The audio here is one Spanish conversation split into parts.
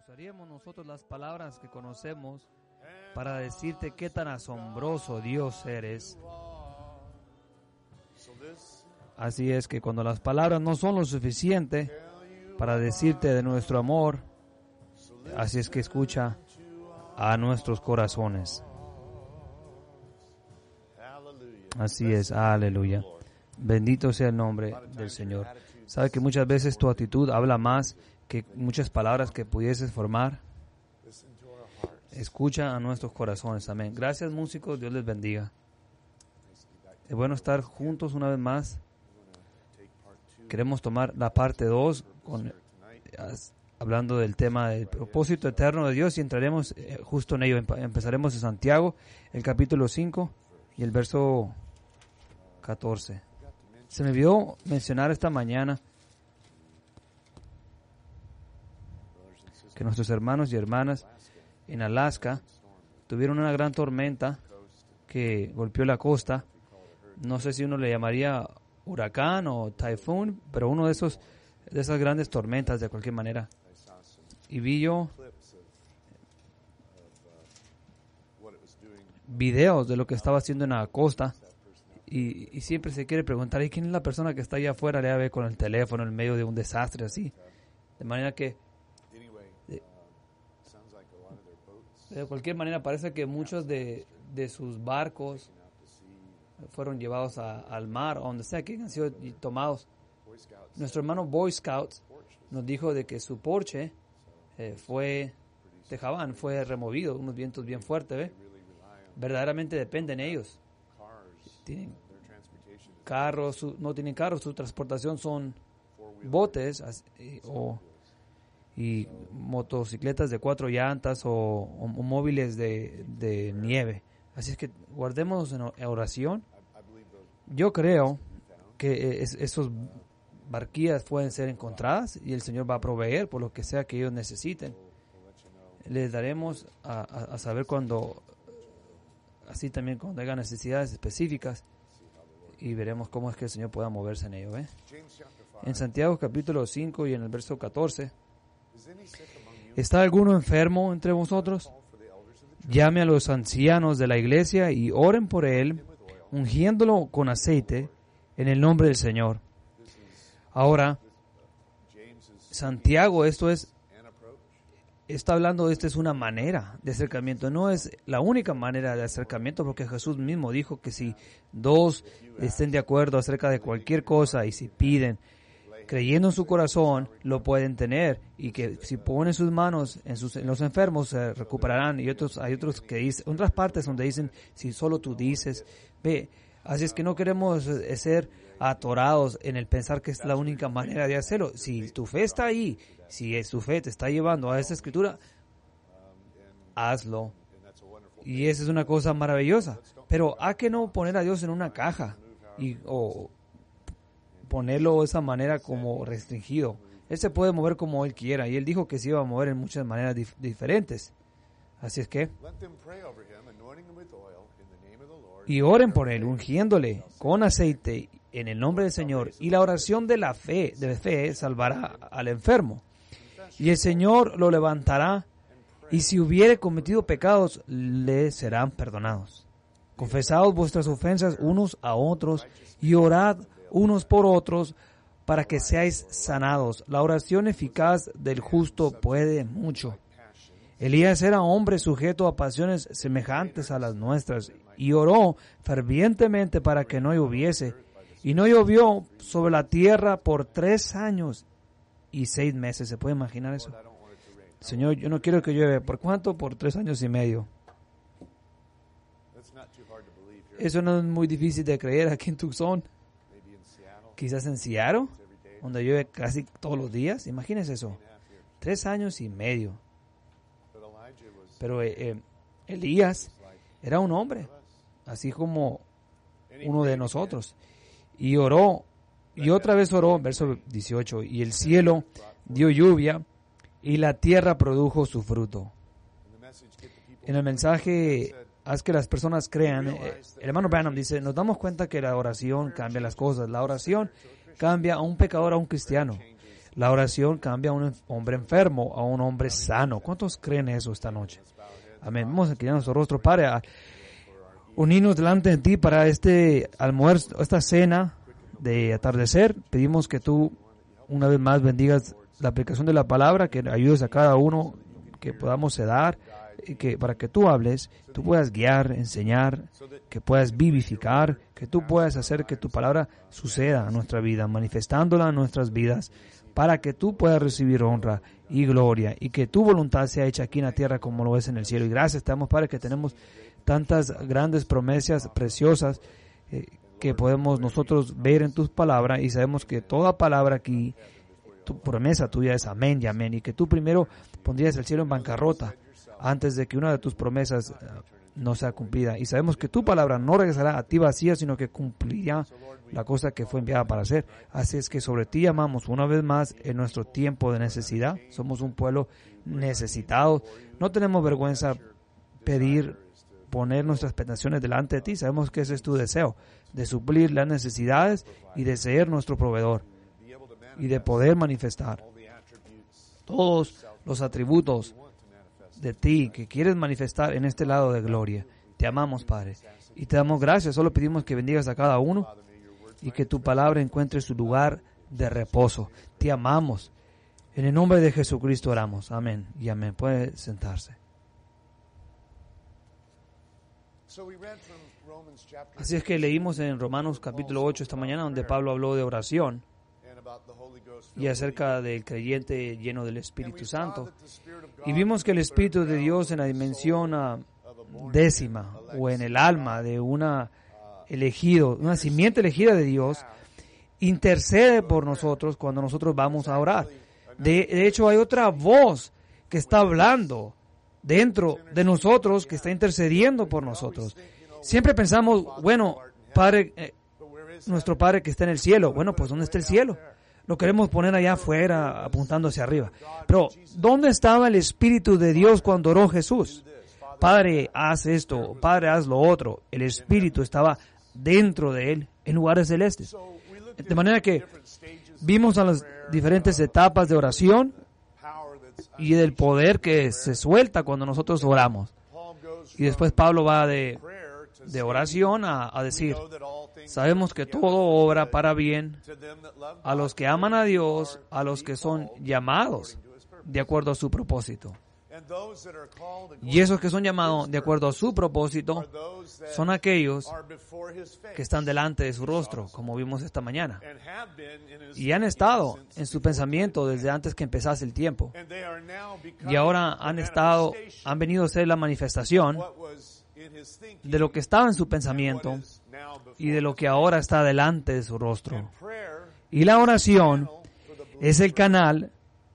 usaríamos nosotros las palabras que conocemos para decirte qué tan asombroso Dios eres. Así es que cuando las palabras no son lo suficiente para decirte de nuestro amor, así es que escucha a nuestros corazones. Así es, aleluya. Bendito sea el nombre del Señor. ¿Sabe que muchas veces tu actitud habla más que muchas palabras que pudieses formar? Escucha a nuestros corazones. Amén. Gracias, músicos. Dios les bendiga. Es bueno estar juntos una vez más. Queremos tomar la parte 2 hablando del tema del propósito eterno de Dios y entraremos justo en ello. Empezaremos en Santiago, el capítulo 5 y el verso 14. Se me olvidó mencionar esta mañana que nuestros hermanos y hermanas en Alaska tuvieron una gran tormenta que golpeó la costa. No sé si uno le llamaría huracán o typhoon, pero uno de esas grandes tormentas de cualquier manera. Y vi yo videos de lo que estaba haciendo en la costa y siempre se quiere preguntar, ¿y quién es la persona que está allá afuera? Le ve con el teléfono en medio de un desastre así. De manera que de cualquier manera parece que muchos de sus barcos fueron llevados al mar o donde sea que han sido tomados. Nuestro hermano Boy Scouts nos dijo de que su Porsche fue removido, unos vientos bien fuertes, ¿ve? Verdaderamente dependen ellos. Tienen carros, no tienen carros, su transportación son botes y motocicletas de 4 llantas o móviles de nieve. Así es que guardémonos en oración. Yo creo que esos barquillas pueden ser encontradas y el Señor va a proveer por lo que sea que ellos necesiten. Les daremos a saber cuando, así también cuando haya necesidades específicas, y veremos cómo es que el Señor pueda moverse en ello. En Santiago capítulo 5 y en el verso 14, ¿está alguno enfermo entre vosotros? Llame a los ancianos de la iglesia y oren por él, ungiéndolo con aceite en el nombre del Señor. Ahora, Santiago, está hablando, esta es una manera de acercamiento, no es la única manera de acercamiento, porque Jesús mismo dijo que si dos estén de acuerdo acerca de cualquier cosa y si piden, creyendo en su corazón, lo pueden tener, y que si ponen sus manos en los enfermos se recuperarán. Y hay otros que dicen, otras partes donde dicen, si solo tú dices, ve. Así es que no queremos ser atorados en el pensar que es la única manera de hacerlo. Si tu fe está ahí, si tu fe te está llevando a esa escritura, hazlo. Y esa es una cosa maravillosa. Pero hay que no poner a Dios en una caja o ponerlo de esa manera como restringido. Él se puede mover como Él quiera, y Él dijo que se iba a mover en muchas maneras diferentes. Así es que y oren por él, ungiéndole con aceite en el nombre del Señor, y la oración de fe salvará al enfermo, y el Señor lo levantará, y si hubiere cometido pecados, le serán perdonados. Confesaos vuestras ofensas unos a otros, y orad unos por otros, para que seáis sanados. La oración eficaz del justo puede mucho. Elías era hombre sujeto a pasiones semejantes a las nuestras, y oró fervientemente para que no lloviese, y no llovió sobre la tierra por 3 años y 6 meses. ¿Se puede imaginar eso? Señor, yo no quiero que llueve. ¿Por cuánto? Por 3 años y medio. Eso no es muy difícil de creer aquí en Tucson. Quizás en Seattle, donde llueve casi todos los días. Imagínense eso. 3 años y medio. Pero Elías era un hombre, así como uno de nosotros. Y oró, y otra vez oró, verso 18, y el cielo dio lluvia, y la tierra produjo su fruto. En el mensaje, haz que las personas crean, el hermano Branham dice, nos damos cuenta que la oración cambia las cosas. La oración cambia a un pecador a un cristiano. La oración cambia a un hombre enfermo a un hombre sano. ¿Cuántos creen eso esta noche? Amén. Vamos a inclinar nuestro rostro, Padre, a unirnos delante de ti para este almuerzo, esta cena de atardecer. Pedimos que tú una vez más bendigas la aplicación de la palabra, que ayudes a cada uno, que podamos sedar, y que para que tú hables, tú puedas guiar, enseñar, que puedas vivificar, que tú puedas hacer que tu palabra suceda en nuestra vida, manifestándola en nuestras vidas, para que tú puedas recibir honra y gloria, y que tu voluntad sea hecha aquí en la tierra como lo es en el cielo. Y gracias te damos, Padre, que tenemos tantas grandes promesas preciosas que podemos nosotros ver en tus palabras, y sabemos que toda palabra aquí, tu promesa tuya es amén y amén, y que tú primero pondrías el cielo en bancarrota antes de que una de tus promesas no sea cumplida. Y sabemos que tu palabra no regresará a ti vacía, sino que cumplirá la cosa que fue enviada para hacer. Así es que sobre ti llamamos una vez más en nuestro tiempo de necesidad. Somos un pueblo necesitado. No tenemos vergüenza pedir, poner nuestras peticiones delante de ti. Sabemos que ese es tu deseo, de suplir las necesidades y de ser nuestro proveedor y de poder manifestar todos los atributos de ti que quieres manifestar en este lado de gloria. Te amamos, Padre, y te damos gracias. Solo pedimos que bendigas a cada uno y que tu palabra encuentre su lugar de reposo. Te amamos. En el nombre de Jesucristo oramos. Amén y amén. Puede sentarse. Así es que leímos en Romanos capítulo 8 esta mañana, donde Pablo habló de oración y acerca del creyente lleno del Espíritu Santo. Y vimos que el Espíritu de Dios en la dimensión décima o en el alma de una simiente elegida de Dios, intercede por nosotros cuando nosotros vamos a orar. De hecho, hay otra voz que está hablando dentro de nosotros, que está intercediendo por nosotros. Siempre pensamos, bueno, Padre, nuestro Padre que está en el cielo. Bueno, pues ¿dónde está el cielo? Lo queremos poner allá afuera, apuntando hacia arriba. Pero, ¿dónde estaba el Espíritu de Dios cuando oró Jesús? Padre, haz esto, Padre, haz lo otro. El Espíritu estaba dentro de él, en lugares celestes. De manera que vimos a las diferentes etapas de oración y del poder que se suelta cuando nosotros oramos. Y después Pablo va de oración a decir, sabemos que todo obra para bien a los que aman a Dios, a los que son llamados de acuerdo a su propósito. Y esos que son llamados de acuerdo a su propósito son aquellos que están delante de su rostro, como vimos esta mañana. Y han estado en su pensamiento desde antes que empezase el tiempo. Y ahora han venido a ser la manifestación de lo que estaba en su pensamiento y de lo que ahora está delante de su rostro. Y la oración es el canal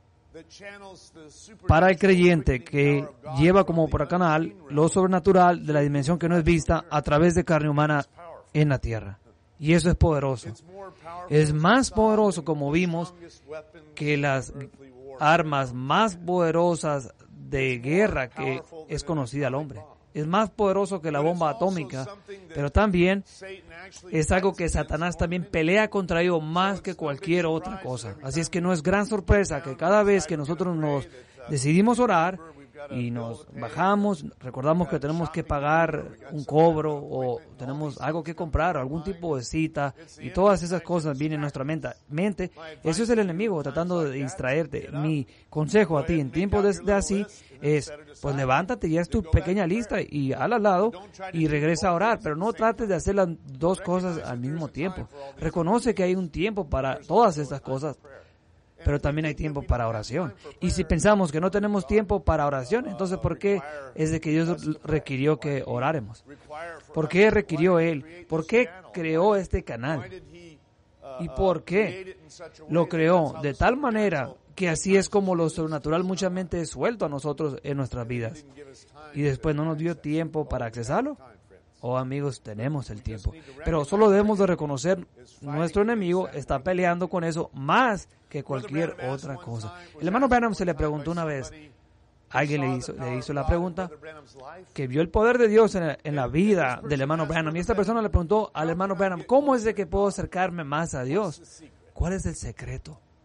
para el creyente que lleva como por canal lo sobrenatural de la dimensión que no es vista a través de carne humana en la tierra. Y eso es poderoso. Es más poderoso, como vimos, que las armas más poderosas de guerra que es conocida al hombre. Es más poderoso que la bomba atómica, pero también es algo que Satanás también pelea contra ello más que cualquier otra cosa. Así es que no es gran sorpresa que cada vez que nosotros nos decidimos orar y nos bajamos, recordamos que tenemos que pagar un cobro o tenemos algo que comprar, algún tipo de cita, y todas esas cosas vienen a nuestra mente. Eso es el enemigo tratando de distraerte. Mi consejo a ti en tiempos de así es, pues levántate y haz tu pequeña lista y al lado y regresa a orar, pero no trates de hacer las dos cosas al mismo tiempo. Reconoce que hay un tiempo para todas estas cosas, pero también hay tiempo para oración. Y si pensamos que no tenemos tiempo para oración, entonces ¿por qué es de que Dios requirió que oráremos? ¿Por qué requirió Él? ¿Por qué creó este canal? ¿Y por qué lo creó de tal manera que así es como lo sobrenatural muchas veces es suelto a nosotros en nuestras vidas? Y después no nos dio tiempo para accesarlo. Oh, amigos, tenemos el tiempo. Pero solo debemos de reconocer, nuestro enemigo está peleando con eso más que cualquier otra cosa. El hermano Branham se le preguntó una vez, alguien le hizo la pregunta, que vio el poder de Dios en la vida del hermano Branham. Y esta persona le preguntó al hermano Branham, ¿cómo es de que puedo acercarme más a Dios? ¿Cuál es el secreto?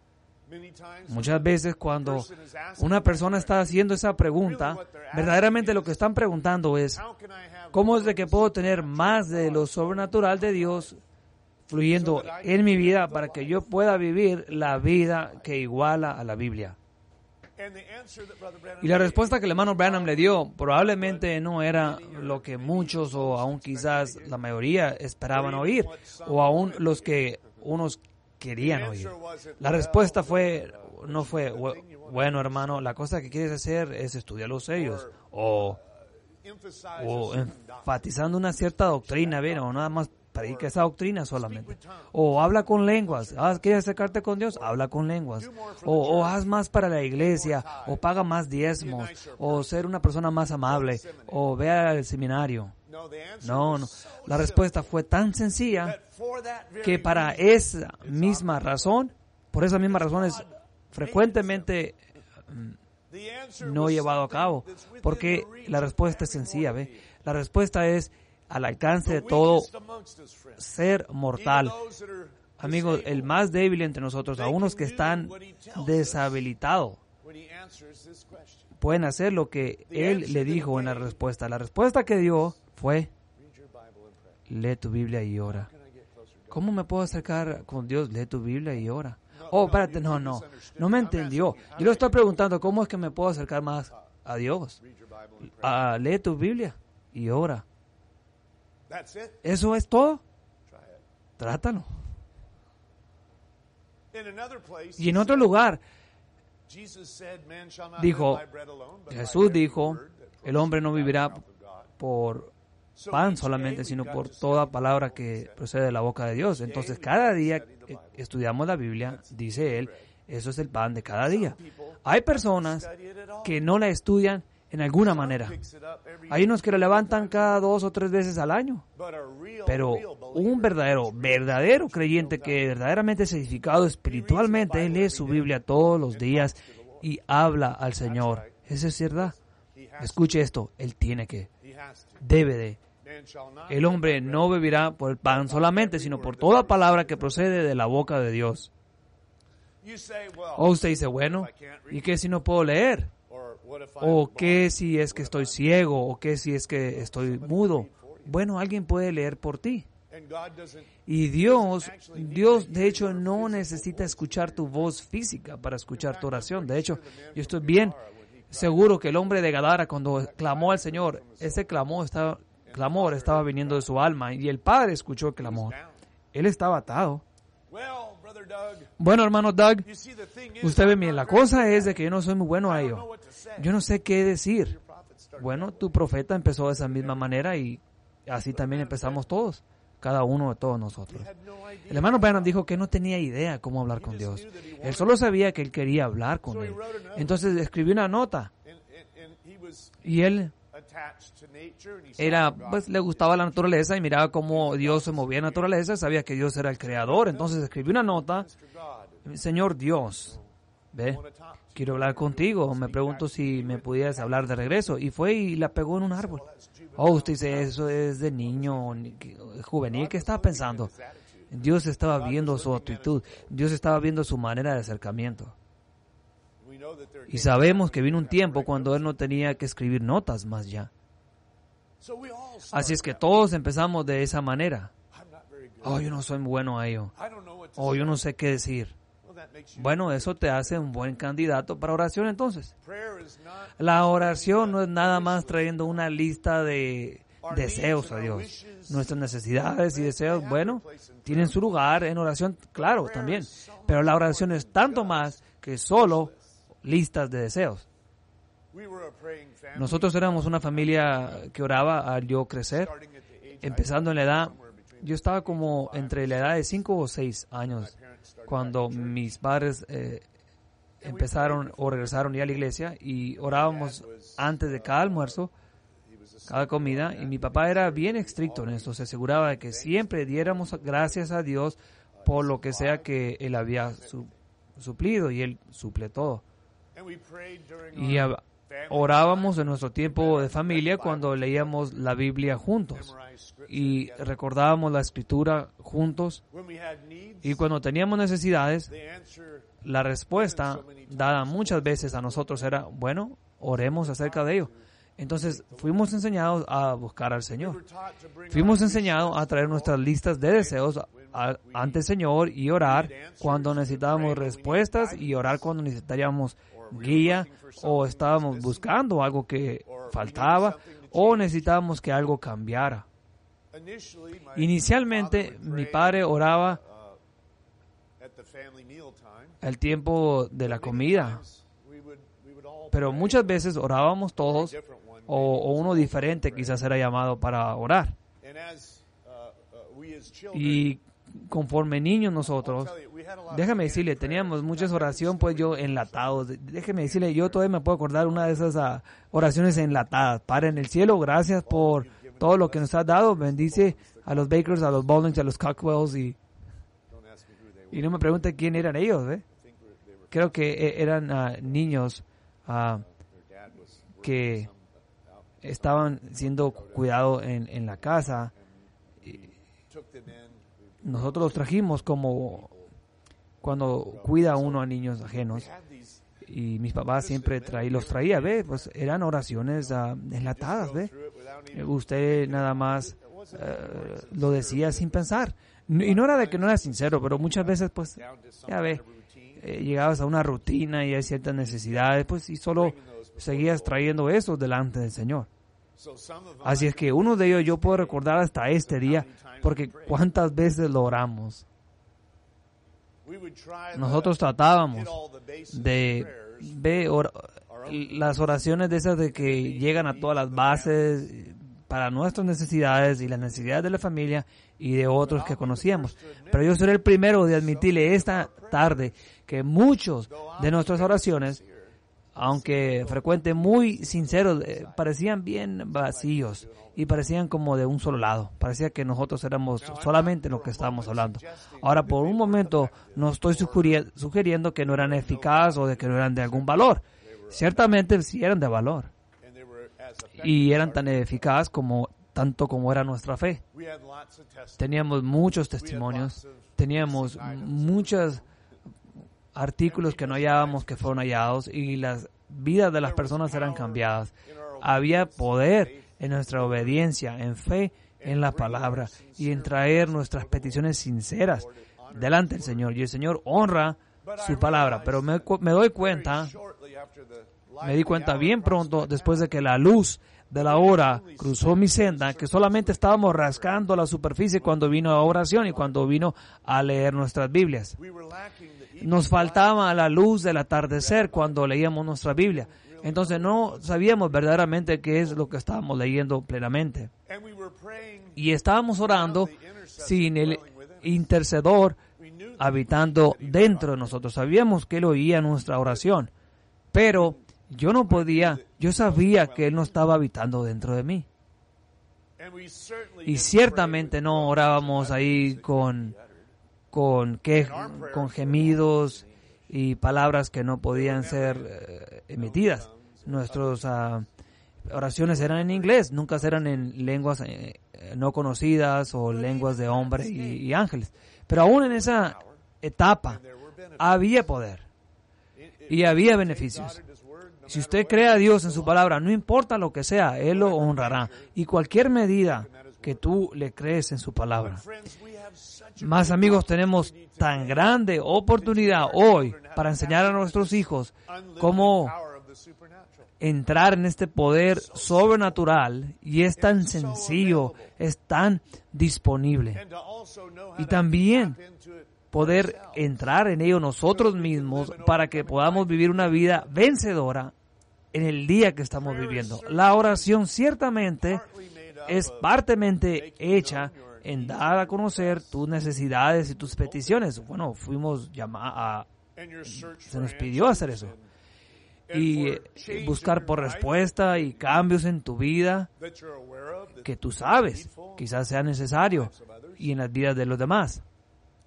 Muchas veces cuando una persona está haciendo esa pregunta, verdaderamente lo que están preguntando es, ¿cómo es de que puedo tener más de lo sobrenatural de Dios fluyendo en mi vida para que yo pueda vivir la vida que iguala a la Biblia? Y la respuesta que el hermano Branham le dio probablemente no era lo que muchos o aún quizás la mayoría esperaban oír o aún los que unos querían oír. La respuesta no fue, bueno hermano, la cosa que quieres hacer es estudiar los sellos o enfatizando una cierta doctrina, ¿ven? O nada más predica esa doctrina solamente. O habla con lenguas. ¿Quieres acercarte con Dios? Habla con lenguas. O haz más para la iglesia. O paga más diezmos. O ser una persona más amable. O ve al seminario. No. La respuesta fue tan sencilla que para esa misma razón, por esa misma razón es frecuentemente no llevado a cabo. Porque la respuesta es sencilla, ¿ve? La respuesta es al alcance de todo ser mortal. Amigos, el más débil entre nosotros, a unos que están deshabilitados, pueden hacer lo que él le dijo en la respuesta. La respuesta que dio fue, lee tu Biblia y ora. ¿Cómo me puedo acercar con Dios? Lee tu Biblia y ora. Oh, espérate, no me entendió. Yo le estoy preguntando, ¿cómo es que me puedo acercar más a Dios? Lee tu Biblia y ora. ¿Eso es todo? Trátalo. Y en otro lugar, Jesús dijo, el hombre no vivirá por pan solamente, sino por toda palabra que procede de la boca de Dios. Entonces, cada día estudiamos la Biblia, dice él, eso es el pan de cada día. Hay personas que no la estudian en alguna manera. Hay unos que la levantan cada 2 o 3 veces al año. Pero un verdadero creyente que verdaderamente es edificado espiritualmente, él lee su Biblia todos los días y habla al Señor. Eso es verdad. Escuche esto, él debe de. El hombre no vivirá por el pan solamente, sino por toda palabra que procede de la boca de Dios. O usted dice, bueno, ¿y qué si no puedo leer? ¿O qué si es que estoy ciego? ¿O qué si es que estoy mudo? Bueno, alguien puede leer por ti. Y Dios de hecho no necesita escuchar tu voz física para escuchar tu oración. De hecho, yo estoy bien seguro que el hombre de Gadara, cuando clamó al Señor, ese clamor estaba viniendo de su alma y el Padre escuchó el clamor. Él estaba atado. Bueno, hermano Doug, usted ve bien, la cosa es de que yo no soy muy bueno a ello. Yo no sé qué decir. Bueno, tu profeta empezó de esa misma manera y así también empezamos todos, cada uno de todos nosotros. El hermano Branham dijo que no tenía idea cómo hablar con Dios. Él solo sabía que él quería hablar con él. Entonces escribió una nota y él le gustaba la naturaleza y miraba cómo Dios se movía en la naturaleza, sabía que Dios era el creador, entonces escribió una nota, Señor Dios, ¿ve? Quiero hablar contigo, me pregunto si me pudieras hablar de regreso, y fue y la pegó en un árbol. Oh, usted dice, eso es de niño, juvenil, ¿qué estaba pensando? Dios estaba viendo su actitud, Dios estaba viendo su manera de acercamiento. Y sabemos que vino un tiempo cuando él no tenía que escribir notas más ya. Así es que todos empezamos de esa manera. Oh, yo no soy bueno a ello. Oh, yo no sé qué decir. Bueno, eso te hace un buen candidato para oración entonces. La oración no es nada más trayendo una lista de deseos a Dios. Nuestras necesidades y deseos, bueno, tienen su lugar en oración, claro, también. Pero la oración es tanto más que solo listas de deseos. Nosotros éramos una familia que oraba al yo crecer, empezando en la edad, yo estaba como entre la edad de 5 o 6 años, cuando mis padres empezaron o regresaron ya a la iglesia y orábamos antes de cada almuerzo, cada comida, y mi papá era bien estricto en esto, se aseguraba de que siempre diéramos gracias a Dios por lo que sea que Él había suplido, y Él suple todo. Y orábamos en nuestro tiempo de familia cuando leíamos la Biblia juntos y recordábamos la Escritura juntos, y cuando teníamos necesidades, la respuesta dada muchas veces a nosotros era, bueno, oremos acerca de ello. Entonces fuimos enseñados a buscar al Señor. Fuimos enseñados a traer nuestras listas de deseos ante el Señor y orar cuando necesitábamos respuestas y orar cuando necesitábamos guía o estábamos buscando algo que faltaba o necesitábamos que algo cambiara. Inicialmente mi padre oraba al tiempo de la comida, pero muchas veces orábamos todos o uno diferente quizás era llamado para orar. Y conforme niños nosotros, déjame decirle, teníamos muchas oraciones pues yo enlatados. Déjeme decirle, yo todavía me puedo acordar una de esas oraciones enlatadas. Padre en el cielo, gracias por todo lo que nos has dado. Bendice a los Bakers, a los Baldwins, a los Cockwells y no me pregunte quién eran ellos. Creo que eran niños que estaban siendo cuidados en la casa. Nosotros los trajimos como cuando cuida uno a niños ajenos. Y mis papás siempre los traía, pues eran oraciones enlatadas, Usted nada más lo decía sin pensar. Y no era de que no era sincero, pero muchas veces, pues, ya llegabas a una rutina y hay ciertas necesidades, pues, y solo seguías trayendo eso delante del Señor. Así es que uno de ellos yo puedo recordar hasta este día, porque cuántas veces lo oramos. Nosotros tratábamos de ver las oraciones de esas de que llegan a todas las bases para nuestras necesidades y las necesidades de la familia y de otros que conocíamos. Pero yo seré el primero de admitirle esta tarde que muchos de nuestras oraciones, aunque frecuente, muy sinceros, parecían bien vacíos y parecían como de un solo lado. Parecía que nosotros éramos solamente lo que estábamos hablando. Ahora, por un momento, no estoy sugiriendo que no eran eficaces o de que no eran de algún valor. Ciertamente sí eran de valor. Y eran tan eficaces tanto como era nuestra fe. Teníamos muchos testimonios, teníamos muchos artículos que no hallábamos que fueron hallados y las vidas de las personas eran cambiadas. Había poder en nuestra obediencia, en fe, en la palabra y en traer nuestras peticiones sinceras delante del Señor. Y el Señor honra su palabra, pero me di cuenta bien pronto, después de que la luz de la hora cruzó mi senda, que solamente estábamos rascando la superficie cuando vino a oración y cuando vino a leer nuestras Biblias. Nos faltaba la luz del atardecer cuando leíamos nuestra Biblia. Entonces no sabíamos verdaderamente qué es lo que estábamos leyendo plenamente. Y estábamos orando sin el intercedor habitando dentro de nosotros. Sabíamos que Él oía nuestra oración, pero yo sabía que Él no estaba habitando dentro de mí. Y ciertamente no orábamos ahí con gemidos y palabras que no podían ser emitidas. Nuestras oraciones eran en inglés, nunca eran en lenguas no conocidas o lenguas de hombres y ángeles. Pero aún en esa etapa había poder y había beneficios. Si usted cree a Dios en su palabra, no importa lo que sea, Él lo honrará. Y cualquier medida que tú le crees en su palabra. Más amigos, tenemos tan grande oportunidad hoy para enseñar a nuestros hijos cómo entrar en este poder sobrenatural, y es tan sencillo, es tan disponible. Y también poder entrar en ello nosotros mismos para que podamos vivir una vida vencedora en el día que estamos viviendo. La oración ciertamente es partemente hecha en dar a conocer tus necesidades y tus peticiones. Bueno, fuimos llamados se nos pidió hacer eso. Y buscar por respuesta y cambios en tu vida que tú sabes, quizás sea necesario, y en las vidas de los demás.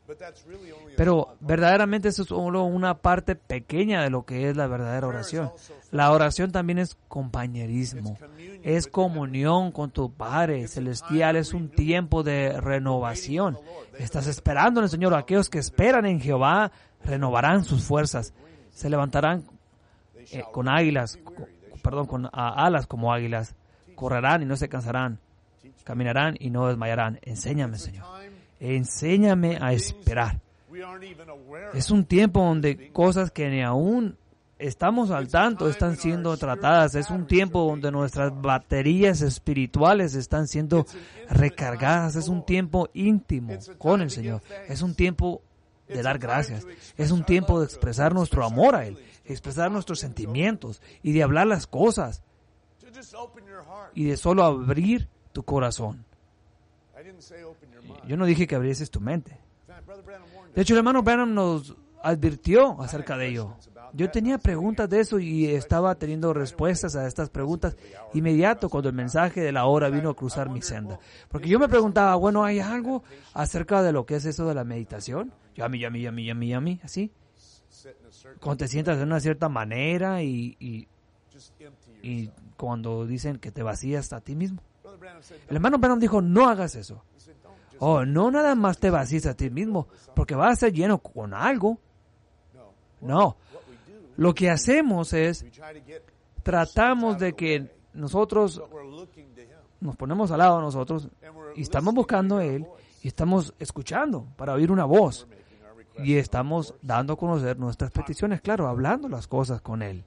Pero verdaderamente eso es solo una parte pequeña de lo que es la verdadera oración. La oración también es compañerismo, es comunión con tu Padre Celestial, es un tiempo de renovación. Estás esperando en el Señor. Aquellos que esperan en Jehová renovarán sus fuerzas, se levantarán con alas como águilas, correrán y no se cansarán, caminarán y no desmayarán. Enséñame, Señor. Enséñame a esperar. Es un tiempo donde cosas que ni aún estamos al tanto están siendo tratadas. Es un tiempo donde nuestras baterías espirituales están siendo recargadas. Es un tiempo íntimo con el Señor. Es un tiempo de dar gracias. Es un tiempo de expresar nuestro amor a Él, expresar nuestros sentimientos y de hablar las cosas y de solo abrir tu corazón. Yo no dije que abrieses tu mente. De hecho, el hermano Branham nos advirtió acerca de ello. Yo tenía preguntas de eso y estaba teniendo respuestas a estas preguntas inmediato cuando el mensaje de la hora vino a cruzar mi senda. Porque yo me preguntaba, bueno, ¿hay algo acerca de lo que es eso de la meditación? Yami, así. Cuando te sientas de una cierta manera y cuando dicen que te vacías a ti mismo. El hermano Branham dijo, no hagas eso. No nada más te vacíes a ti mismo, porque vas a ser lleno con algo. No. Lo que hacemos es, tratamos de que nosotros nos ponemos al lado de nosotros y estamos buscando a Él y estamos escuchando para oír una voz y estamos dando a conocer nuestras peticiones, claro, hablando las cosas con Él.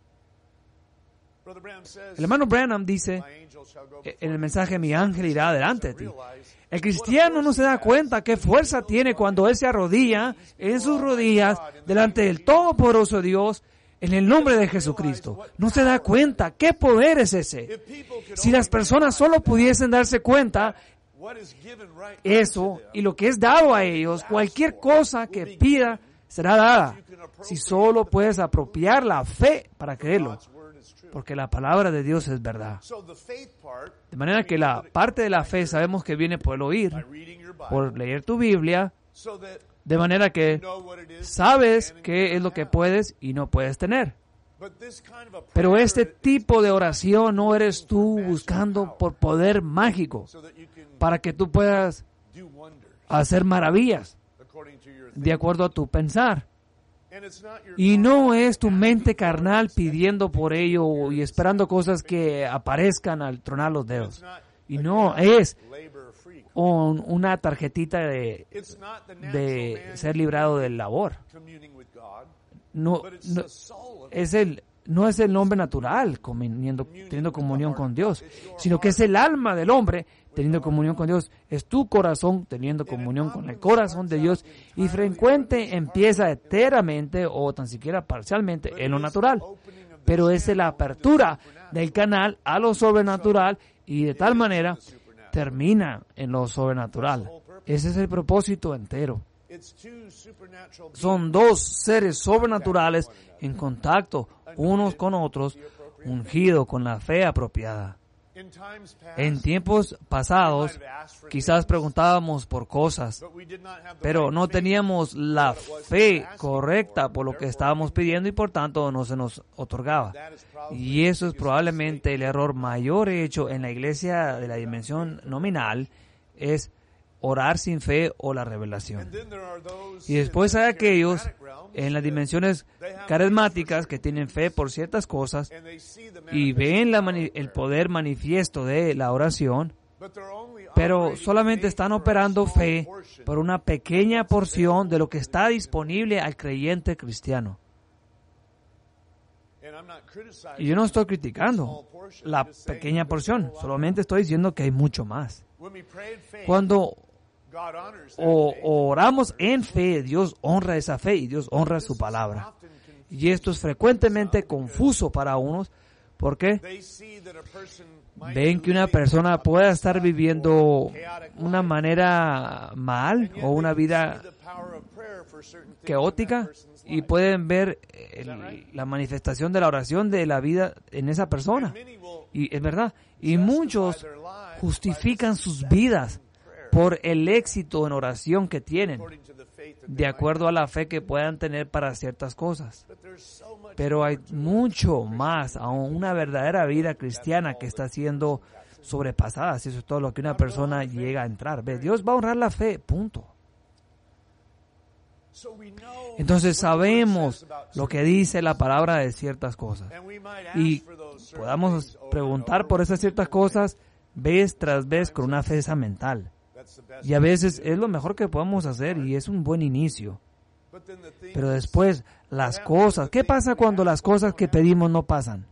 El hermano Branham dice en el mensaje, mi ángel irá delante de ti. El cristiano no se da cuenta qué fuerza tiene cuando él se arrodilla en sus rodillas delante del Todopoderoso Dios en el nombre de Jesucristo. No se da cuenta qué poder es ese. Si las personas solo pudiesen darse cuenta eso y lo que es dado a ellos, cualquier cosa que pida será dada. Si solo puedes apropiar la fe para creerlo. Porque la palabra de Dios es verdad. De manera que la parte de la fe sabemos que viene por el oír, por leer tu Biblia, de manera que sabes qué es lo que puedes y no puedes tener. Pero este tipo de oración no eres tú buscando por poder mágico para que tú puedas hacer maravillas de acuerdo a tu pensar. Y no es tu mente carnal pidiendo por ello y esperando cosas que aparezcan al tronar los dedos. Y no es una tarjetita de ser librado del labor. No es el hombre natural teniendo comunión con Dios, sino que es el alma del hombre teniendo comunión con Dios. Es tu corazón teniendo comunión con el corazón de Dios y frecuente empieza enteramente o tan siquiera parcialmente en lo natural. Pero es la apertura del canal a lo sobrenatural y de tal manera termina en lo sobrenatural. Ese es el propósito entero. Son dos seres sobrenaturales en contacto unos con otros, ungidos con la fe apropiada. En tiempos pasados, quizás preguntábamos por cosas, pero no teníamos la fe correcta por lo que estábamos pidiendo y por tanto no se nos otorgaba. Y eso es probablemente el error mayor hecho en la iglesia de la dimensión nominal, es orar sin fe o la revelación. Y después hay aquellos en las dimensiones carismáticas que tienen fe por ciertas cosas y ven el poder manifiesto de la oración, pero solamente están operando fe por una pequeña porción de lo que está disponible al creyente cristiano. Y yo no estoy criticando la pequeña porción, solamente estoy diciendo que hay mucho más. Cuando oramos en fe, Dios honra esa fe y Dios honra su palabra. Y esto es frecuentemente confuso para unos porque ven que una persona pueda estar viviendo una manera mal o una vida caótica y pueden ver la manifestación de la oración de la vida en esa persona. Y es verdad. Y muchos justifican sus vidas por el éxito en oración que tienen, de acuerdo a la fe que puedan tener para ciertas cosas. Pero hay mucho más, aún una verdadera vida cristiana que está siendo sobrepasada. Si eso es todo lo que una persona llega a entrar. ¿Ves? Dios va a honrar la fe, punto. Entonces sabemos lo que dice la palabra de ciertas cosas. Y podamos preguntar por esas ciertas cosas vez tras vez con una fe mental. Y a veces es lo mejor que podemos hacer y es un buen inicio. Pero después, las cosas. ¿Qué pasa cuando las cosas que pedimos no pasan?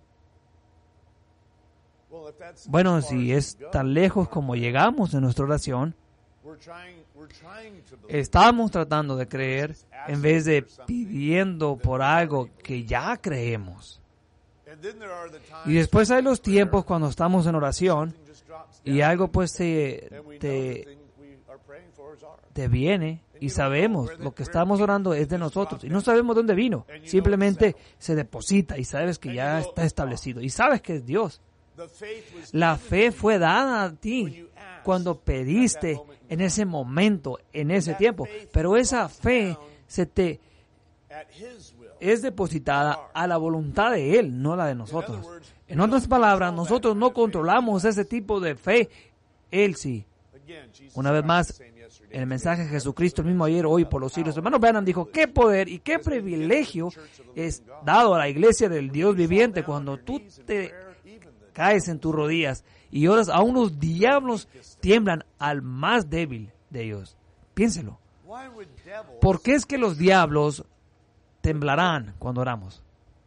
Bueno, si es tan lejos como llegamos en nuestra oración, estamos tratando de creer en vez de pidiendo por algo que ya creemos. Y después hay los tiempos cuando estamos en oración y algo pues te viene y sabemos lo que estamos orando es de nosotros y no sabemos dónde vino. Simplemente se deposita y sabes que ya está establecido y sabes que es Dios. La fe fue dada a ti cuando pediste en ese momento, en ese tiempo. Pero esa fe es depositada a la voluntad de Él, no la de nosotros. En otras palabras, nosotros no controlamos ese tipo de fe. Él sí. Una vez más, en el mensaje de Jesucristo, el mismo ayer, hoy, por los siglos. Hermano Branham dijo, qué poder y qué privilegio es dado a la iglesia del Dios viviente cuando tú te caes en tus rodillas y oras, aún los diablos tiemblan al más débil de ellos. Piénselo. ¿Por qué es que los diablos temblarán cuando oramos?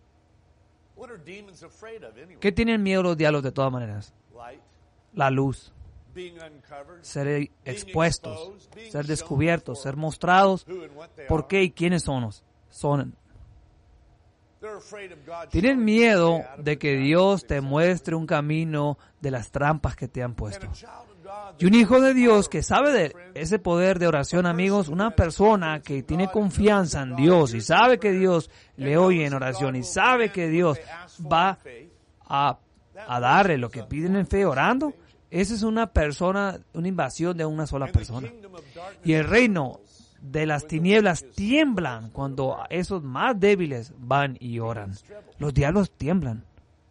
¿Qué tienen miedo los diablos de todas maneras? La luz. Ser expuestos, ser descubiertos, ser mostrados por qué y quiénes son. Tienen miedo de que Dios te muestre un camino de las trampas que te han puesto. Y un hijo de Dios que sabe de ese poder de oración, amigos, una persona que tiene confianza en Dios y sabe que Dios le oye en oración y sabe que Dios va a darle lo que piden en fe orando, esa es una persona, una invasión de una sola persona. Y el reino de las tinieblas tiemblan cuando esos más débiles van y oran. Los diablos tiemblan.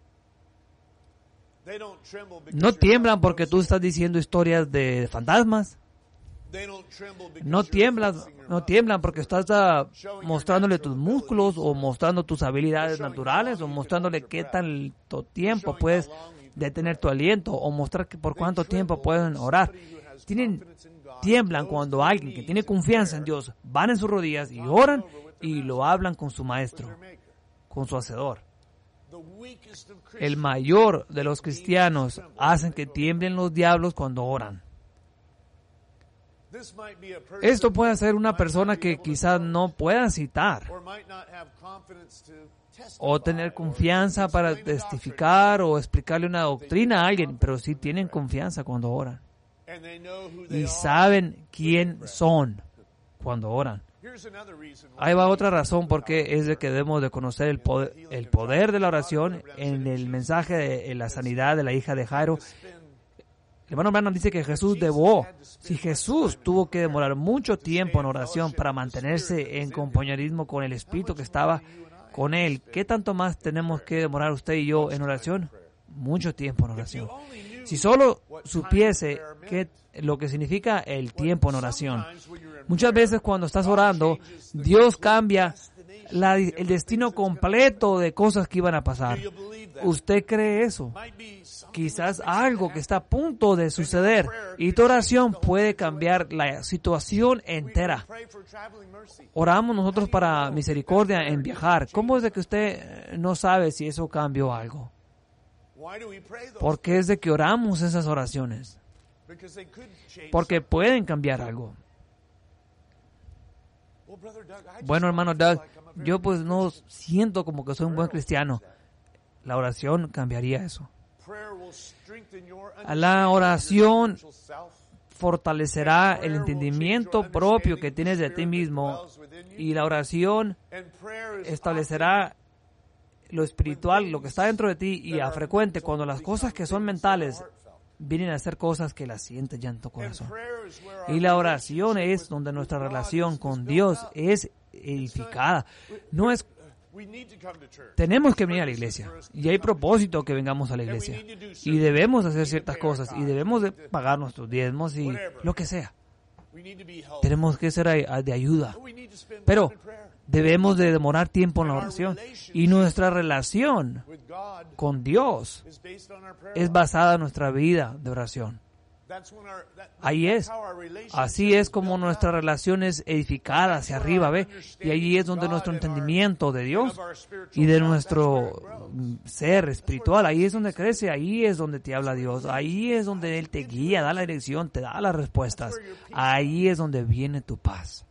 No tiemblan porque tú estás diciendo historias de fantasmas. No tiemblan porque estás mostrándole tus músculos o mostrando tus habilidades naturales o mostrándole qué tanto tiempo puedes detener tu aliento o mostrar por cuánto tiempo pueden orar. Tiemblan cuando alguien que tiene confianza en Dios van en sus rodillas y oran y lo hablan con su maestro, con su hacedor. El mayor de los cristianos hacen que tiemblen los diablos cuando oran. Esto puede ser una persona que quizás no pueda citar o tener confianza para testificar o explicarle una doctrina a alguien, pero sí tienen confianza cuando oran. Y saben quién son cuando oran. Ahí va otra razón porque es de que debemos de conocer el poder de la oración. En el mensaje de la sanidad de la hija de Jairo, el hermano Branham dice que si Jesús tuvo que demorar mucho tiempo en oración para mantenerse en compañerismo con el Espíritu que estaba con Él, ¿qué tanto más tenemos que demorar usted y yo en oración? Mucho tiempo en oración. Si solo supiese lo que significa el tiempo en oración. Muchas veces cuando estás orando, Dios cambia el destino completo de cosas que iban a pasar. ¿Usted cree eso? Quizás algo que está a punto de suceder y tu oración puede cambiar la situación entera. Oramos nosotros para misericordia en viajar. ¿Cómo es de que usted no sabe si eso cambió algo? Porque es de que oramos esas oraciones. Porque pueden cambiar algo. Bueno, hermano Doug, yo pues no siento como que soy un buen cristiano. La oración cambiaría eso. La oración fortalecerá el entendimiento propio que tienes de ti mismo y la oración establecerá lo espiritual, lo que está dentro de ti y a frecuente cuando las cosas que son mentales vienen a hacer cosas que las sientes ya en tu corazón. Y la oración es donde nuestra relación con Dios es edificada. No es Tenemos que venir a la iglesia y hay propósito que vengamos a la iglesia y debemos hacer ciertas cosas y debemos de pagar nuestros diezmos y lo que sea. Tenemos que ser de ayuda, pero debemos de demorar tiempo en la oración y nuestra relación con Dios es basada en nuestra vida de oración. Ahí es. Así es como nuestra relación es edificada hacia arriba, ¿ve? Y ahí es donde nuestro entendimiento de Dios y de nuestro ser espiritual, ahí es donde crece, ahí es donde te habla Dios, ahí es donde Él te guía, da la dirección, te da las respuestas. Ahí es donde viene tu paz.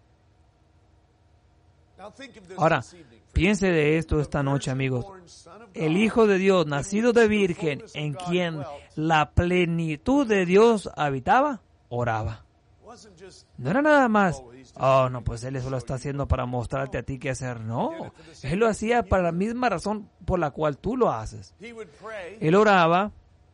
Ahora, piense de esto esta noche, amigos. El Hijo de Dios, nacido de virgen, en quien la plenitud de Dios habitaba, oraba. No era nada más, no, pues Él eso lo está haciendo para mostrarte a ti qué hacer. No, Él lo hacía para la misma razón por la cual tú lo haces. Él oraba,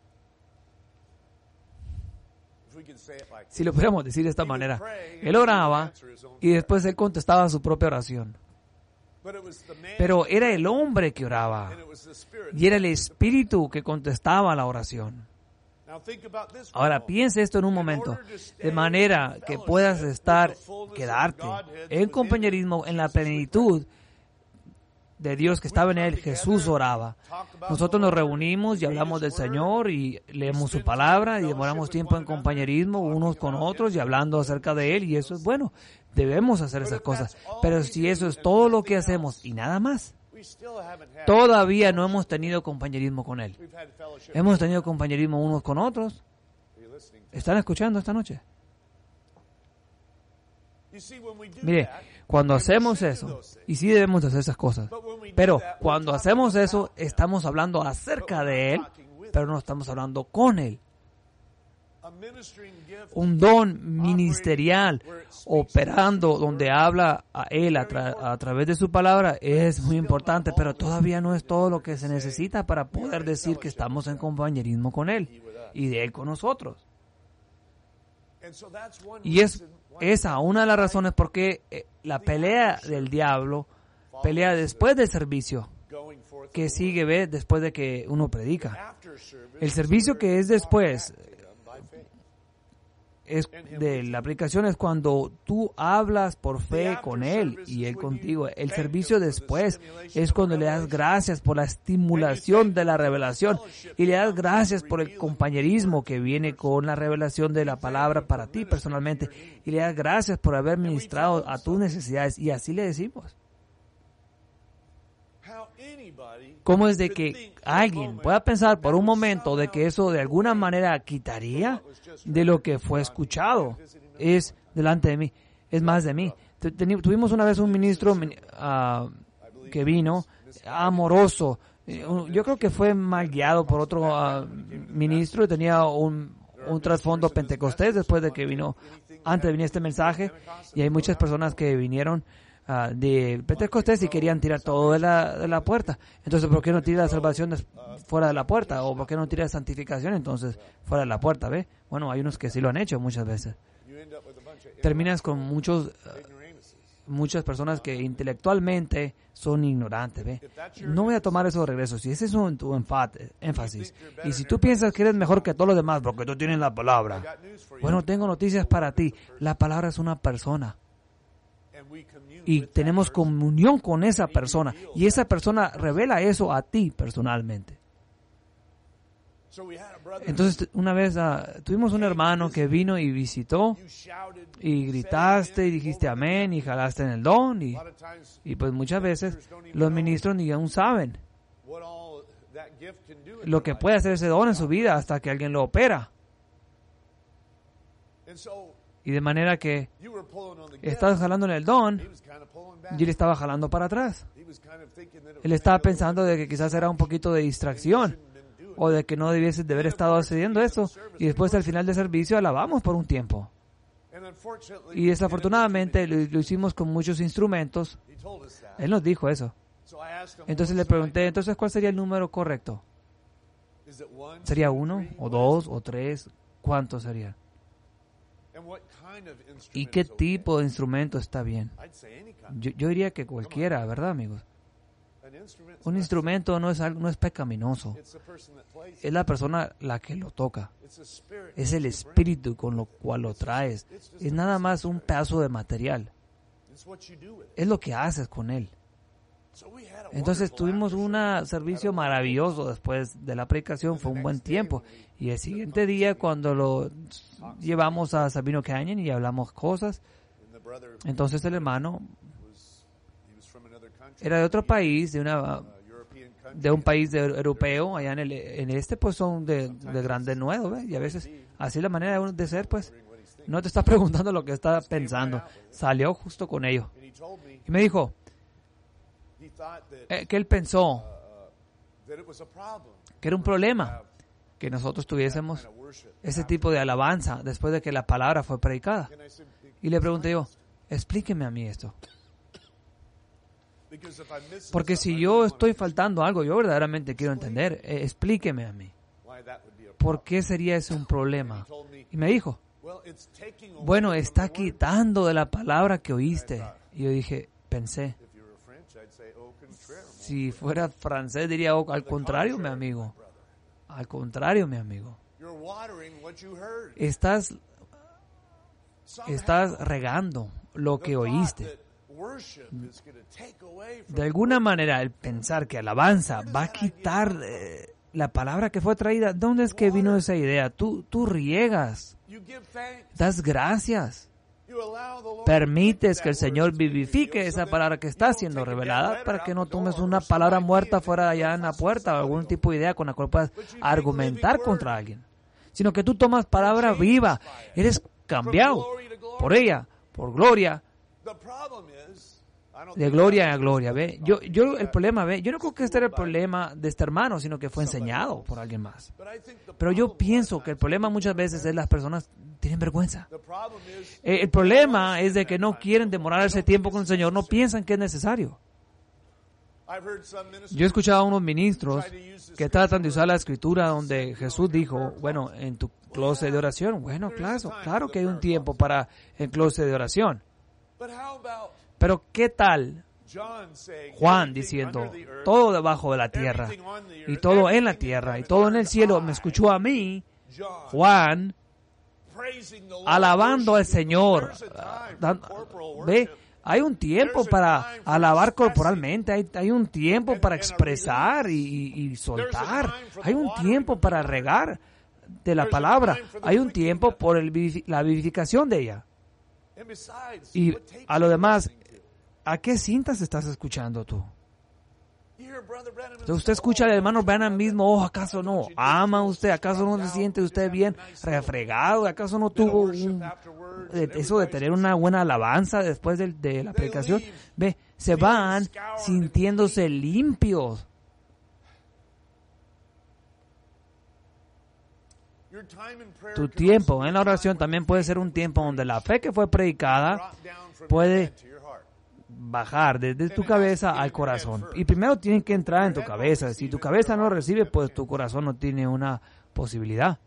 si lo pudiéramos decir de esta manera, Él oraba y después Él contestaba su propia oración. Pero era el hombre que oraba y era el Espíritu que contestaba la oración. Ahora piense esto en un momento, de manera que puedas quedarte en compañerismo en la plenitud de Dios que estaba en Él. Jesús oraba. Nosotros nos reunimos y hablamos del Señor y leemos su palabra y demoramos tiempo en compañerismo unos con otros y hablando acerca de Él, y eso es bueno. Debemos hacer esas cosas. Pero si eso es todo lo que hacemos y nada más, todavía no hemos tenido compañerismo con Él. Hemos tenido compañerismo unos con otros. ¿Están escuchando esta noche? Mire, cuando hacemos eso, y sí debemos hacer esas cosas, pero cuando hacemos eso, estamos hablando acerca de Él, pero no estamos hablando con Él. Un don ministerial operando donde habla a Él a través de su palabra es muy importante, pero todavía no es todo lo que se necesita para poder decir que estamos en compañerismo con Él y de Él con nosotros. Y es esa una de las razones por qué la pelea del diablo pelea después del servicio, que sigue después de que uno predica. El servicio que es después de la aplicación es cuando tú hablas por fe con Él y Él contigo. El servicio después es cuando le das gracias por la estimulación de la revelación y le das gracias por el compañerismo que viene con la revelación de la palabra para ti personalmente y le das gracias por haber ministrado a tus necesidades, y así le decimos. ¿Cómo es de que alguien pueda pensar por un momento de que eso de alguna manera quitaría de lo que fue escuchado? Es delante de mí, es más de mí. Tuvimos una vez un ministro que vino, amoroso. Yo creo que fue mal guiado por otro ministro y tenía un trasfondo pentecostés después de que vino, antes de venir este mensaje, y hay muchas personas que vinieron de Pentecostés y querían tirar todo de la puerta. Entonces, ¿por qué no tira la salvación fuera de la puerta? ¿O por qué no tira la santificación entonces fuera de la puerta? ¿Ve? Bueno, hay unos que sí lo han hecho muchas veces. Terminas con muchas personas que intelectualmente son ignorantes, ¿ve? No voy a tomar eso de regreso. Si ese es tu énfasis, y si tú piensas que eres mejor que todos los demás porque tú tienes la palabra, bueno, tengo noticias para ti. La palabra es una persona. Y tenemos comunión con esa persona. Y esa persona revela eso a ti personalmente. Entonces, una vez tuvimos un hermano que vino y visitó. Y gritaste y dijiste amén y jalaste en el don. Y pues muchas veces los ministros ni aún saben lo que puede hacer ese don en su vida hasta que alguien lo opera. Y de manera que estabas jalando en el don y él estaba jalando para atrás. Él estaba pensando de que quizás era un poquito de distracción o de que no debiese de haber estado haciendo eso. Y después al final del servicio alabamos por un tiempo. Y desafortunadamente lo hicimos con muchos instrumentos. Él nos dijo eso. Entonces le pregunté, entonces, ¿cuál sería el número correcto? ¿Sería uno, o dos, o tres? ¿Cuántos serían? ¿Y qué tipo de instrumento está bien? Yo diría que cualquiera, ¿verdad, amigos? Un instrumento no es pecaminoso. Es la persona la que lo toca. Es el espíritu con lo cual lo traes. Es nada más un pedazo de material. Es lo que haces con él. Entonces tuvimos un servicio maravilloso después de la predicación. Fue un buen tiempo. Y el siguiente día, cuando lo llevamos a Sabino Canyon y hablamos cosas, entonces el hermano era de otro país, de un país europeo, allá en el este, pues son de grande nuevo, ¿ves? Y a veces, así la manera de ser, pues, no te está preguntando lo que está pensando. Salió justo con ello. Y me dijo que él pensó que era un problema que nosotros tuviésemos ese tipo de alabanza después de que la palabra fue predicada. Y le pregunté yo, explíqueme a mí esto. Porque si yo estoy faltando algo, yo verdaderamente quiero entender, explíqueme a mí. ¿Por qué sería ese un problema? Y me dijo, bueno, está quitando de la palabra que oíste. Y yo pensé, si fuera francés diría, al contrario, mi amigo. Al contrario, mi amigo. Estás regando lo que oíste. De alguna manera, el pensar que alabanza va a quitar la palabra que fue traída, ¿dónde es que vino esa idea? Tú riegas, das gracias, permites que el Señor vivifique esa palabra que está siendo revelada para que no tomes una palabra muerta fuera allá en la puerta o algún tipo de idea con la cual puedas argumentar contra alguien, sino que tú tomas palabra viva, eres cambiado por ella, por gloria, de gloria a gloria, ¿ve? El problema, ¿ve? Yo no creo que este era el problema de este hermano, sino que fue enseñado por alguien más. Pero yo pienso que el problema muchas veces es las personas tienen vergüenza. El problema es de que no quieren demorar ese tiempo con el Señor, no piensan que es necesario. Yo he escuchado a unos ministros que tratan de usar la escritura donde Jesús dijo, bueno, en tu closet de oración. Bueno, claro que hay un tiempo para el closet de oración. Pero ¿qué tal Juan diciendo, todo debajo de la tierra, y todo en la tierra, y todo en el cielo? Me escuchó a mí, Juan, alabando al Señor. ¿Ve? Hay un tiempo para alabar corporalmente, hay un tiempo para expresar y soltar, hay un tiempo para regar de la palabra, hay un tiempo por la vivificación de ella. Y a lo demás, ¿a qué cintas estás escuchando tú? Usted escucha al hermano Branham mismo, ¿acaso no ama usted? ¿Acaso no se siente usted bien refregado? ¿Acaso no tuvo eso de tener una buena alabanza después de la predicación? Ve, se van sintiéndose limpios. Tu tiempo en la oración también puede ser un tiempo donde la fe que fue predicada puede bajar desde tu cabeza al corazón. Y primero tiene que entrar en tu cabeza. Si tu cabeza no recibe, pues tu corazón no tiene una posibilidad.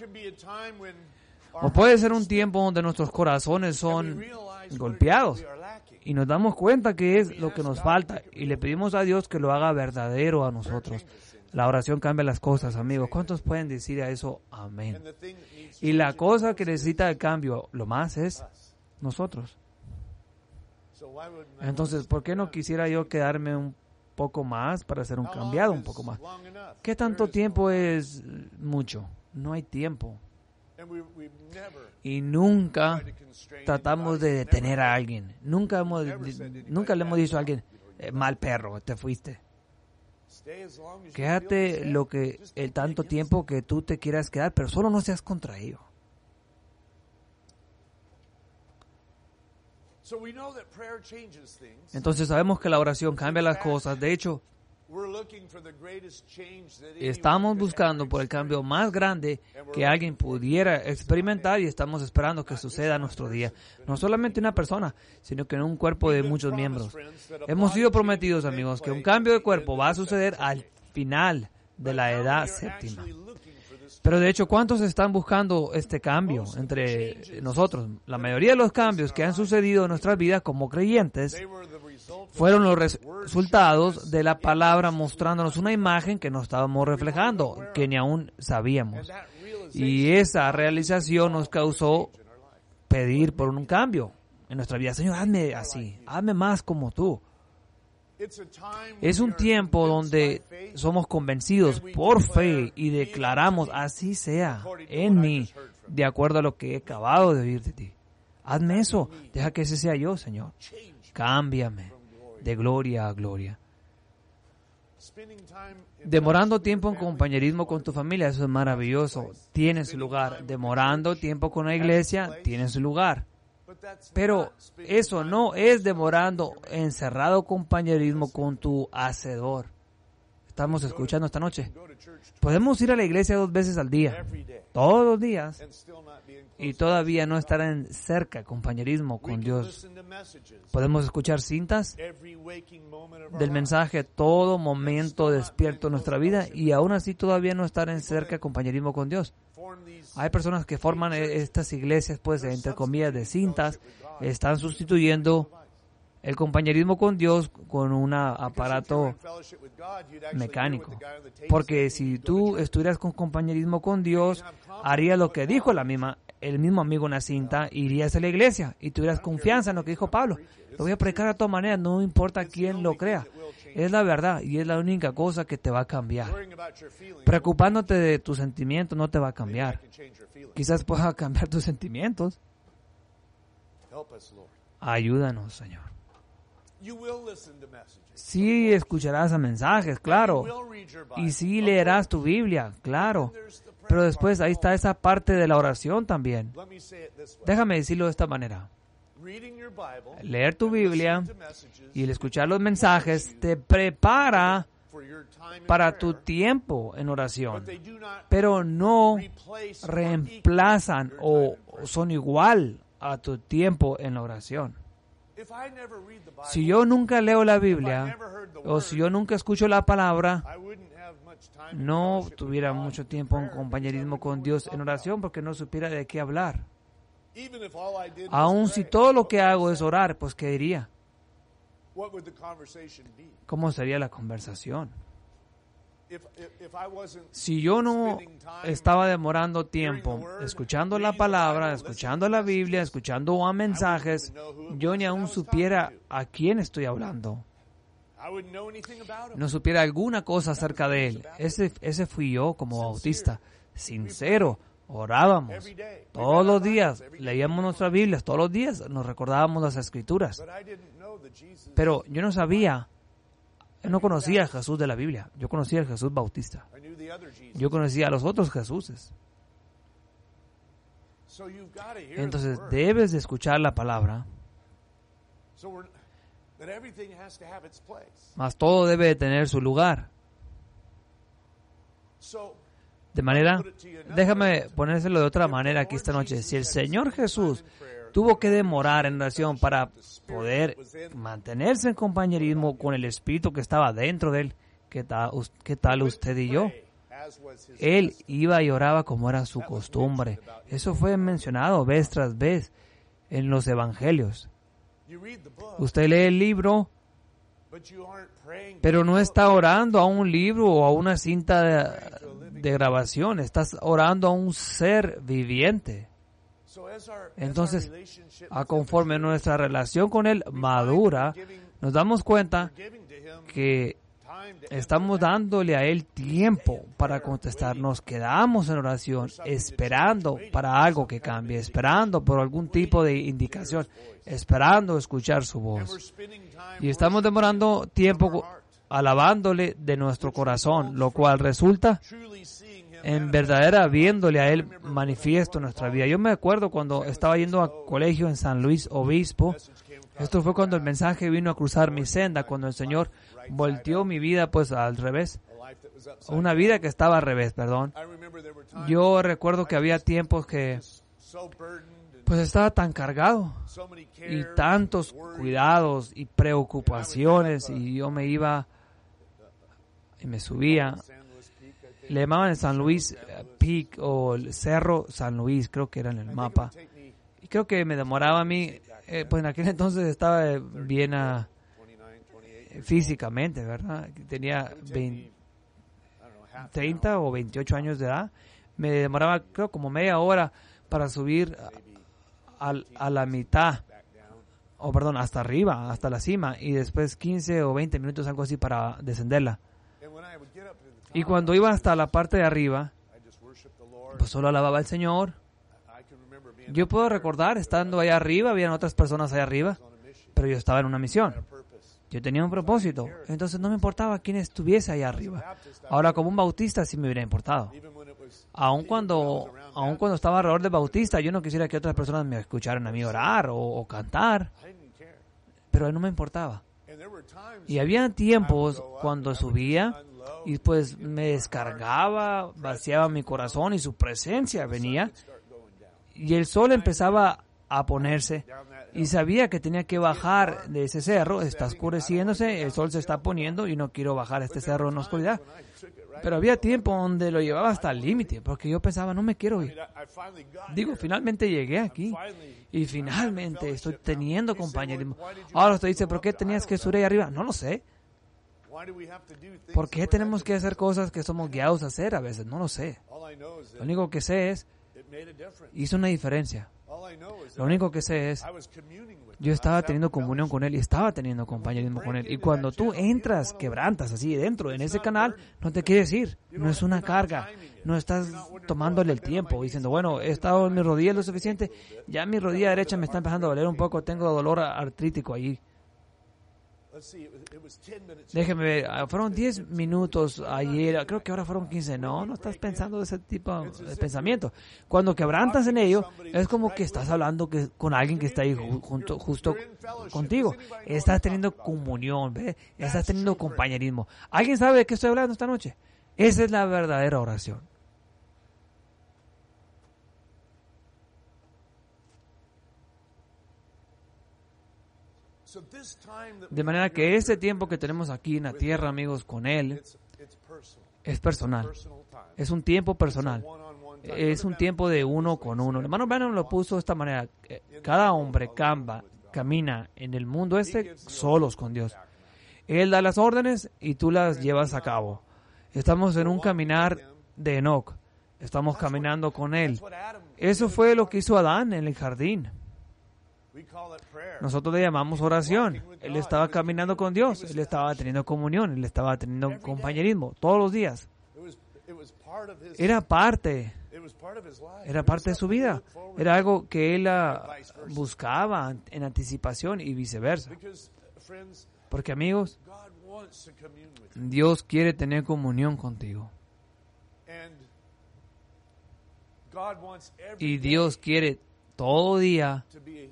O puede ser un tiempo donde nuestros corazones son golpeados y nos damos cuenta que es lo que nos falta y le pedimos a Dios que lo haga verdadero a nosotros. La oración cambia las cosas, amigos. ¿Cuántos pueden decir a eso? Amén. Y la cosa que necesita el cambio, lo más es nosotros. Entonces, ¿por qué no quisiera yo quedarme un poco más para ser un cambiado un poco más? ¿Qué tanto tiempo es mucho? No hay tiempo. Y nunca tratamos de detener a alguien. Nunca le hemos dicho a alguien, mal perro, te fuiste. Quédate el tanto tiempo que tú te quieras quedar, pero solo no seas contra ello. Entonces sabemos que la oración cambia las cosas. De hecho, estamos buscando por el cambio más grande que alguien pudiera experimentar y estamos esperando que suceda en nuestro día. No solamente una persona, sino que en un cuerpo de muchos miembros. Hemos sido prometidos, amigos, que un cambio de cuerpo va a suceder al final de la edad séptima. Pero de hecho, ¿cuántos están buscando este cambio entre nosotros? La mayoría de los cambios que han sucedido en nuestras vidas como creyentes fueron los resultados de la palabra mostrándonos una imagen que no estábamos reflejando, que ni aún sabíamos. Y esa realización nos causó pedir por un cambio en nuestra vida. Señor, hazme así, hazme más como tú. Es un tiempo donde somos convencidos por fe y declaramos, así sea en mí, de acuerdo a lo que he acabado de oír de ti. Hazme eso, deja que ese sea yo, Señor. Cámbiame de gloria a gloria. Demorando tiempo en compañerismo con tu familia, eso es maravilloso. Tiene su lugar. Demorando tiempo con la iglesia, tiene su lugar. Pero eso no es demorando encerrado compañerismo con tu hacedor. Estamos escuchando esta noche. Podemos ir a la iglesia 2 veces al día, todos los días, y todavía no estar en cerca compañerismo con Dios. Podemos escuchar cintas del mensaje todo momento despierto en nuestra vida y aún así todavía no estar en cerca compañerismo con Dios. Hay personas que forman estas iglesias, pues, entre comillas, de cintas, están sustituyendo el compañerismo con Dios con un aparato mecánico. Porque si tú estuvieras con compañerismo con Dios, harías lo que dijo el mismo amigo en la cinta, irías a la iglesia y tuvieras confianza en lo que dijo Pablo. Lo voy a predicar de todas maneras, no importa quién lo crea. Es la verdad y es la única cosa que te va a cambiar. Preocupándote de tus sentimientos no te va a cambiar. Quizás pueda cambiar tus sentimientos. Ayúdanos, Señor. Sí escucharás a mensajes, claro. Y sí leerás tu Biblia, claro. Pero después ahí está esa parte de la oración también. Déjame decirlo de esta manera. Leer tu Biblia y el escuchar los mensajes te prepara para tu tiempo en oración, pero no reemplazan o son igual a tu tiempo en la oración. Si yo nunca leo la Biblia o si yo nunca escucho la palabra, no tuviera mucho tiempo en compañerismo con Dios en oración porque no supiera de qué hablar. Aun si todo lo que hago es orar, pues ¿qué diría? ¿Cómo sería la conversación? Si yo no estaba demorando tiempo escuchando la palabra, escuchando la Biblia, escuchando a mensajes, yo ni aún supiera a quién estoy hablando. No supiera alguna cosa acerca de él. Ese fui yo como bautista, sincero. Orábamos todos los días, leíamos nuestras Biblias, todos los días nos recordábamos las Escrituras. Pero yo no conocía a Jesús de la Biblia, yo conocía a Jesús Bautista. Yo conocía a los otros Jesuses. Entonces debes de escuchar la palabra, mas todo debe de tener su lugar. De manera, déjame ponérselo de otra manera aquí esta noche. Si el Señor Jesús tuvo que demorar en oración para poder mantenerse en compañerismo con el Espíritu que estaba dentro de él, ¿qué tal usted y yo? Él iba y oraba como era su costumbre. Eso fue mencionado vez tras vez en los evangelios. Usted lee el libro, pero no está orando a un libro o a una cinta de grabación. Estás orando a un ser viviente. Entonces, a conforme nuestra relación con Él madura, nos damos cuenta que estamos dándole a Él tiempo para contestar. Nos quedamos en oración esperando para algo que cambie, esperando por algún tipo de indicación, esperando escuchar su voz. Y estamos demorando tiempo alabándole de nuestro corazón, lo cual resulta en verdadera viéndole a Él manifiesto en nuestra vida. Yo me acuerdo cuando estaba yendo a colegio en San Luis Obispo. Esto fue cuando el mensaje vino a cruzar mi senda, cuando el Señor volteó mi vida pues al revés. Una vida que estaba al revés, perdón. Yo recuerdo que había tiempos que pues estaba tan cargado y tantos cuidados y preocupaciones y yo me iba y me subía Le llamaban el San Luis Peak o el Cerro San Luis, creo que era en el mapa. Y creo que me demoraba a mí, pues en aquel entonces estaba bien físicamente, ¿verdad? Tenía 30 o 28 años de edad. Me demoraba, creo, como media hora para subir a la mitad, hasta arriba, hasta la cima, y después 15 o 20 minutos, algo así, para descenderla. Y cuando iba hasta la parte de arriba, pues solo alababa al Señor. Yo puedo recordar, estando allá arriba, habían otras personas allá arriba, pero yo estaba en una misión. Yo tenía un propósito, entonces no me importaba quién estuviese allá arriba. Ahora, como un bautista sí me hubiera importado. Aun cuando estaba alrededor del bautista, yo no quisiera que otras personas me escucharan a mí orar o cantar, pero a él no me importaba. Y había tiempos cuando subía y pues me descargaba, vaciaba mi corazón y su presencia venía y el sol empezaba a ponerse y sabía que tenía que bajar de ese cerro. Está oscureciéndose, el sol se está poniendo y no quiero bajar este cerro en la oscuridad. Pero había tiempo donde lo llevaba hasta el límite, porque yo pensaba, no me quiero ir. Finalmente llegué aquí y finalmente estoy teniendo compañerismo. Ahora usted dice, ¿por qué tenías que subir ahí arriba? No lo sé. ¿Por qué tenemos que hacer cosas que somos guiados a hacer a veces? No lo sé. Lo único que sé es, hizo una diferencia. Lo único que sé es, yo estaba teniendo comunión con Él y estaba teniendo compañerismo con Él. Y cuando tú entras, quebrantas así dentro, en ese canal, no te quieres ir. No es una carga. No estás tomándole el tiempo, diciendo, bueno, he estado en mi rodilla lo suficiente, ya mi rodilla derecha me está empezando a doler un poco, tengo dolor artrítico allí. Déjeme ver, fueron 10 minutos ayer, creo que ahora fueron 15. No estás pensando de ese tipo de pensamiento. Cuando quebrantas en ello, es como que estás hablando con alguien que está ahí justo contigo. Estás teniendo comunión, ¿ve? Estás teniendo compañerismo. ¿Alguien sabe de qué estoy hablando esta noche? Esa es la verdadera oración. De manera que este tiempo que tenemos aquí en la tierra, amigos, con Él, es personal. Es un tiempo personal. Es un tiempo de uno con uno. El hermano Branham lo puso de esta manera. Cada hombre camina en el mundo solos con Dios. Él da las órdenes y tú las llevas a cabo. Estamos en un caminar de Enoc. Estamos caminando con Él. Eso fue lo que hizo Adán en el jardín. Nosotros le llamamos oración. Él estaba caminando con Dios, él estaba teniendo comunión, él estaba teniendo compañerismo todos los días. Era parte de su vida. Era algo que él buscaba en anticipación y viceversa. Porque, amigos, Dios quiere tener comunión contigo. Y Dios quiere todo día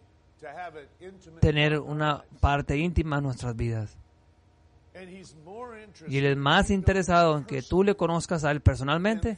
tener una parte íntima en nuestras vidas. Y Él es más interesado en que tú le conozcas a Él personalmente,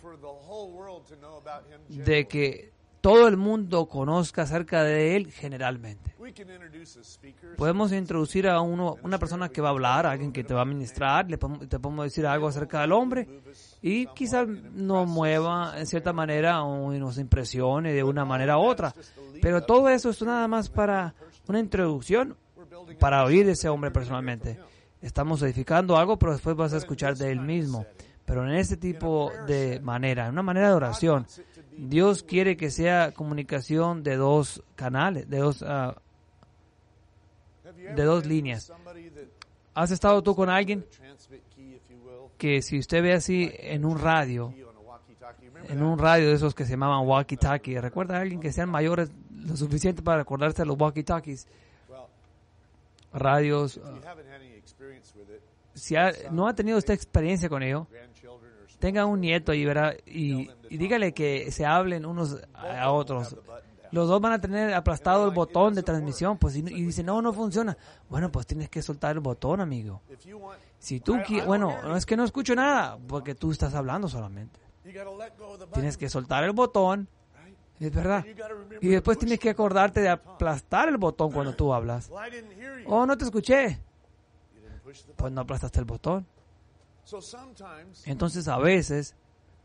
de que todo el mundo conozca acerca de Él generalmente. Podemos introducir a una persona que va a hablar, a alguien que te va a ministrar, te podemos decir algo acerca del hombre y quizás nos mueva en cierta manera o nos impresione de una manera u otra. Pero todo eso es nada más para una introducción, para oír de ese hombre personalmente. Estamos edificando algo, pero después vas a escuchar de él mismo. Pero en este tipo de manera, en una manera de oración, Dios quiere que sea comunicación de dos canales, de dos líneas. ¿Has estado tú con alguien que si usted ve así en un radio de esos que se llamaban walkie-talkie, recuerda a alguien que sean mayores lo suficiente para acordarse de los walkie-talkies, radios? Si no ha tenido esta experiencia con ello, tenga un nieto y verá y dígale que se hablen unos a otros. Los dos van a tener aplastado el botón de transmisión, pues y dicen, no funciona. Bueno, pues tienes que soltar el botón, amigo. Si tú no es que no escucho nada, porque tú estás hablando solamente. Tienes que soltar el botón, es verdad. Y después tienes que acordarte de aplastar el botón cuando tú hablas. Oh, no te escuché. Pues no aplastaste el botón. Entonces a veces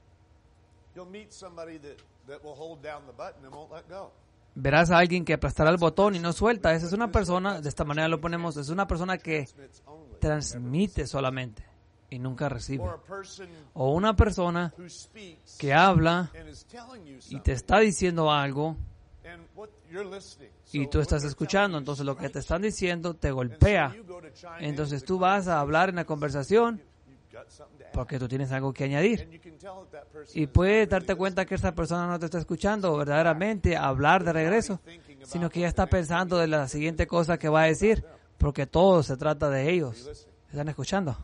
Verás a alguien que aplastará el botón y no suelta. Esa es una persona, de esta manera lo ponemos, es una persona que transmite solamente y nunca recibe. O una persona que habla y te está diciendo algo y tú estás escuchando. Entonces lo que te están diciendo te golpea. Entonces tú vas a hablar en la conversación porque tú tienes algo que añadir. Y puedes darte cuenta que esa persona no te está escuchando verdaderamente hablar de regreso, sino que ya está pensando de la siguiente cosa que va a decir, porque todo se trata de ellos. ¿Están escuchando?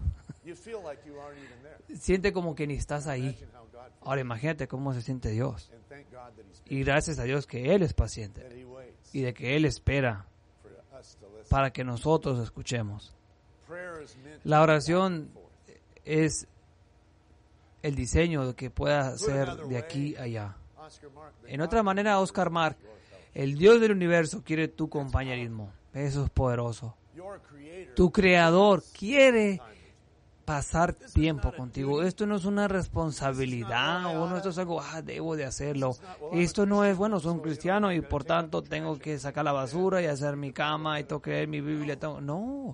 Siente como que ni estás ahí. Ahora imagínate cómo se siente Dios. Y gracias a Dios que Él es paciente y de que Él espera para que nosotros escuchemos. La oración es el diseño de que pueda ser de aquí a allá. En otra manera, Oscar Mark, el Dios del universo quiere tu compañerismo. Eso es poderoso. Tu Creador quiere pasar tiempo contigo. Esto no es una responsabilidad o no, esto es algo, debo de hacerlo. Esto no es, bueno, soy un cristiano y por tanto tengo que sacar la basura y hacer mi cama y tengo que leer mi Biblia. No.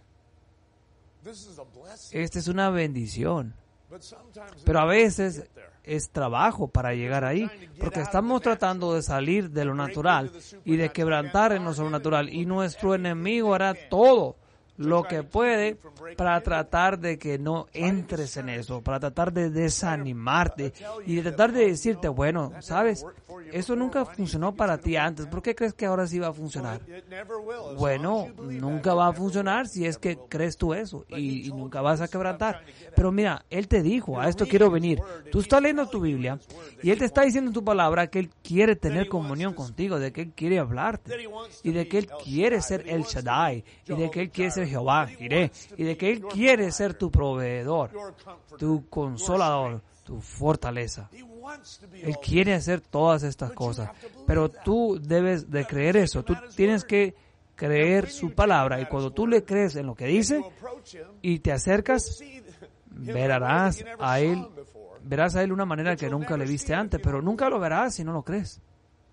Esta es una bendición. Pero a veces es trabajo para llegar ahí, porque estamos tratando de salir de lo natural y de quebrantar en lo sobrenatural, y nuestro enemigo hará todo lo que puede para tratar de que no entres en eso, para tratar de desanimarte y de tratar de decirte, bueno, ¿sabes? Eso nunca funcionó para ti antes, ¿por qué crees que ahora sí va a funcionar? Bueno, nunca va a funcionar si es que crees tú eso y nunca vas a quebrantar. Pero mira, Él te dijo, a esto quiero venir. Tú estás leyendo tu Biblia y Él te está diciendo en tu palabra que Él quiere tener comunión contigo, de que Él quiere hablarte y de que Él quiere ser El Shaddai y de que Él quiere ser Jehová Jireh y de que Él quiere ser tu proveedor, tu consolador, tu fortaleza. Él quiere hacer todas estas cosas, pero tú debes de creer eso. Tú tienes que creer su palabra, y cuando tú le crees en lo que dice y te acercas, verás a Él de una manera que nunca le viste antes, pero nunca lo verás si no lo crees.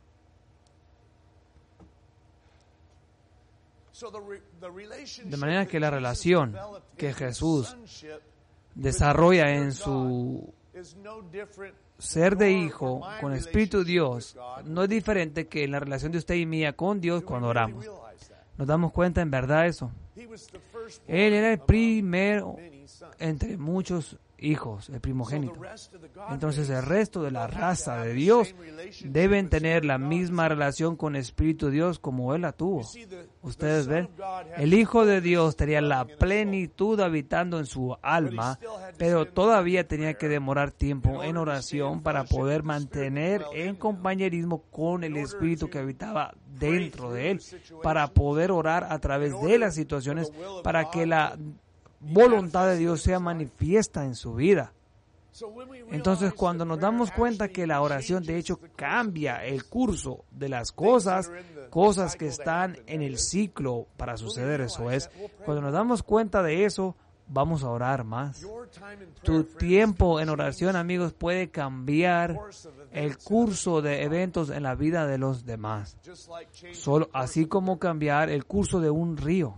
De manera que la relación que Jesús desarrolla en su ser de hijo con Espíritu Dios no es diferente que la relación de usted y mía con Dios cuando oramos. ¿Nos damos cuenta en verdad eso? Él era el primero entre muchos hijos, el primogénito. Entonces el resto de la raza de Dios deben tener la misma relación con Espíritu Dios como Él la tuvo. Ustedes ven, el Hijo de Dios tenía la plenitud habitando en su alma, pero todavía tenía que demorar tiempo en oración para poder mantener en compañerismo con el Espíritu que habitaba dentro de Él, para poder orar a través de las situaciones, para que la voluntad de Dios sea manifiesta en su vida. Entonces, cuando nos damos cuenta que la oración de hecho cambia el curso de las cosas que están en el ciclo para suceder, eso es, cuando nos damos cuenta de eso, vamos a orar más. Tu tiempo en oración, amigos, puede cambiar el curso de eventos en la vida de los demás, solo así como cambiar el curso de un río.